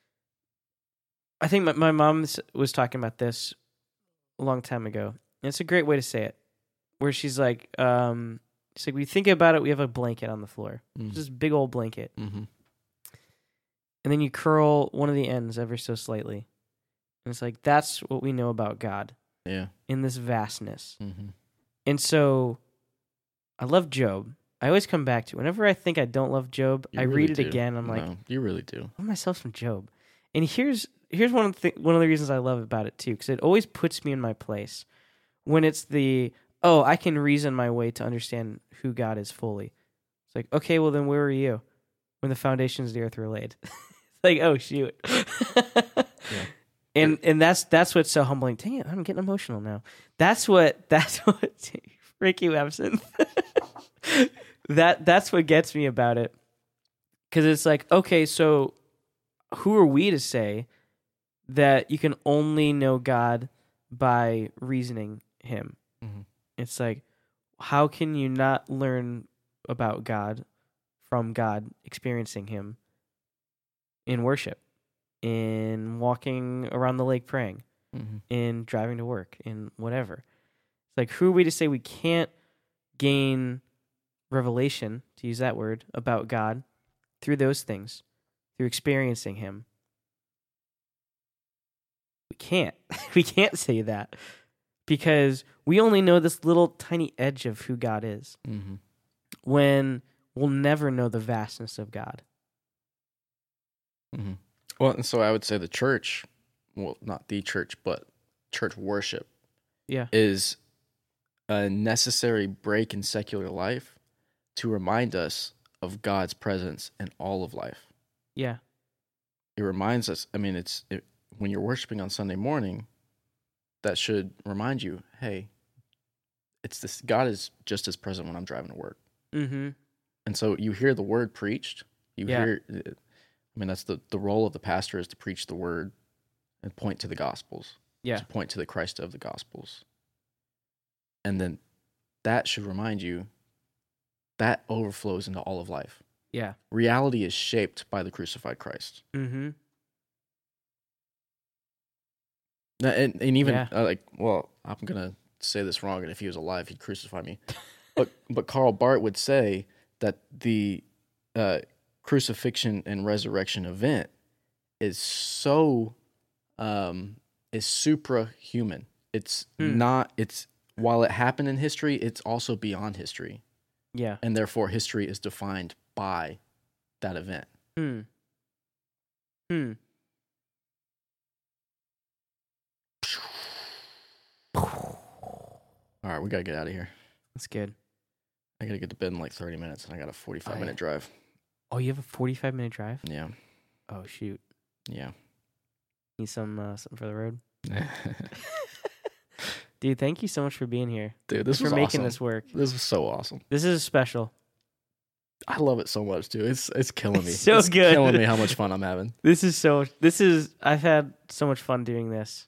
I think my mom was talking about this a long time ago. And it's a great way to say it, where she's like, when you think about it, we have a blanket on the floor, Mm. just big old blanket, Mm-hmm. and then you curl one of the ends ever so slightly, and it's like that's what we know about God Yeah. in this vastness. Mm-hmm. And so, I love Job. I always come back to it. Whenever I think I don't love Job, I read it again. I'm like, no, you really do. love myself some Job. And here's one of the reasons I love about it too, because it always puts me in my place. When it's I can reason my way to understand who God is fully. It's like, okay, well then where were you when the foundations of the earth were laid? It's like, oh shoot. Yeah. And that's what's so humbling. Dang it, I'm getting emotional now. That's what Ricky Absinthe. That's what gets me about it. Cause it's like, okay, so who are we to say that you can only know God by reasoning him? Mhm. It's like, how can you not learn about God from God experiencing him in worship, in walking around the lake praying, Mm-hmm. in driving to work, in whatever? It's like, who are we to say we can't gain revelation, to use that word, about God through those things, through experiencing him? We can't. We can't say that because we only know this little tiny edge of who God is, Mm-hmm. when we'll never know the vastness of God. Mm-hmm. Well, and so I would say the church, well, not the church, but church worship Yeah. is a necessary break in secular life to remind us of God's presence in all of life. Yeah. It reminds us, I mean, when you're worshiping on Sunday morning, that should remind you, hey, God is just as present when I'm driving to work. Mm-hmm. And so you hear the word preached. You Yeah. hear, I mean, that's the role of the pastor is to preach the word and point to the Gospels. Yeah. To point to the Christ of the Gospels. And then that should remind you that overflows into all of life. Yeah. Reality is shaped by the crucified Christ. Mm-hmm. And even Yeah. I'm gonna say this wrong, and if he was alive, he'd crucify me. But Karl Barth would say that the crucifixion and resurrection event is so is suprahuman. It's not. It's while it happened in history, it's also beyond history, Yeah. and therefore history is defined by that event. All right, we gotta get out of here. That's good. I gotta get to bed in like 30 minutes, and I got a 45-minute drive. Oh, you have a 45-minute drive? Yeah, Oh, shoot. yeah. Need something for the road? Dude, thank you so much for being here. Dude, this for was making awesome. this work. This was so awesome. This is special. I love it so much, dude. It's killing me. So it's good. killing me how much fun I'm having. I've had so much fun doing this.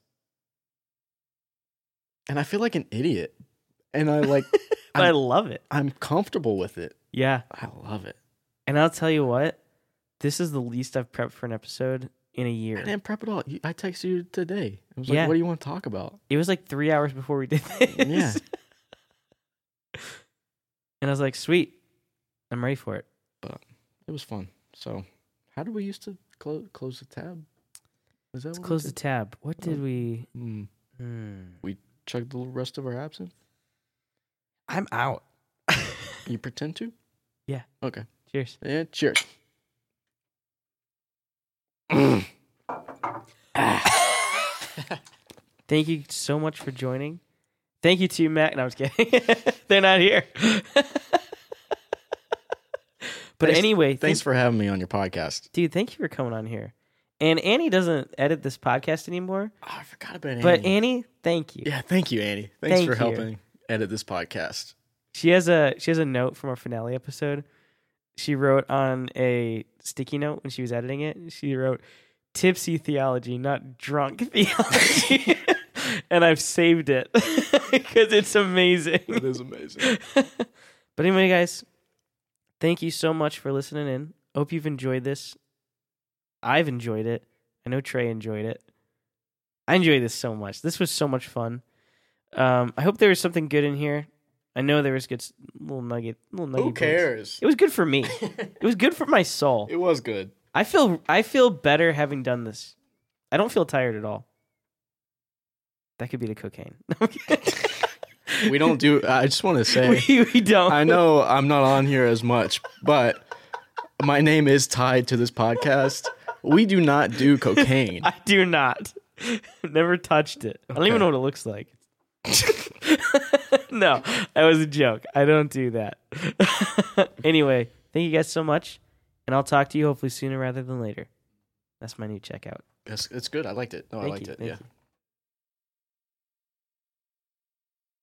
And I feel like an idiot. And I like But I love it. I'm comfortable with it. Yeah. I love it. And I'll tell you what, this is the least I've prepped for an episode in a I year. didn't prep at all. I texted you today. I was like, Yeah. what do you want to talk about? It was like 3 hours before we did this. Yeah. And I was like, sweet. I'm ready for it. But it was fun. So, how did we used to close the tab? Is that Let's what we close the did? tab. What did we? We chugged the rest of our absinthe. I'm out. You pretend to? Yeah. Okay. Cheers. Yeah. Cheers. Thank you so much for joining. Thank you to Matt. No, I was kidding. They're not here. But anyway, thanks for having me on your podcast. dude, thank you for coming on here. And Annie doesn't edit this podcast anymore. Oh, I forgot about Annie. But Annie, thank you. Yeah, thank you, Annie. Thanks Thank for you. helping edit this podcast. She has a note from our finale episode. She wrote on a sticky note when she was editing it. She wrote, "Tipsy theology, not drunk theology." And I've saved it because it's amazing. It is amazing. But anyway, guys, thank you so much for listening in. Hope you've enjoyed this. I've enjoyed it. I know Trey enjoyed it. I enjoyed this so much. This was so much fun. I hope there was something good in here. I know there was good little nugget. Who cares? It was good for me. It was good for my soul. It was good. I feel better having done this. I don't feel tired at all. That could be the cocaine. We don't do. I just want to say we don't. I know I'm not on here as much, but my name is tied to this podcast. We do not do cocaine. I do not. Never touched it. I don't even know what it looks like. No, that was a joke. I don't do that. Anyway, thank you guys so much, and I'll talk to you hopefully sooner rather than later. That's my new checkout. It's good. I liked it. No, I liked it. Thank Yeah. you.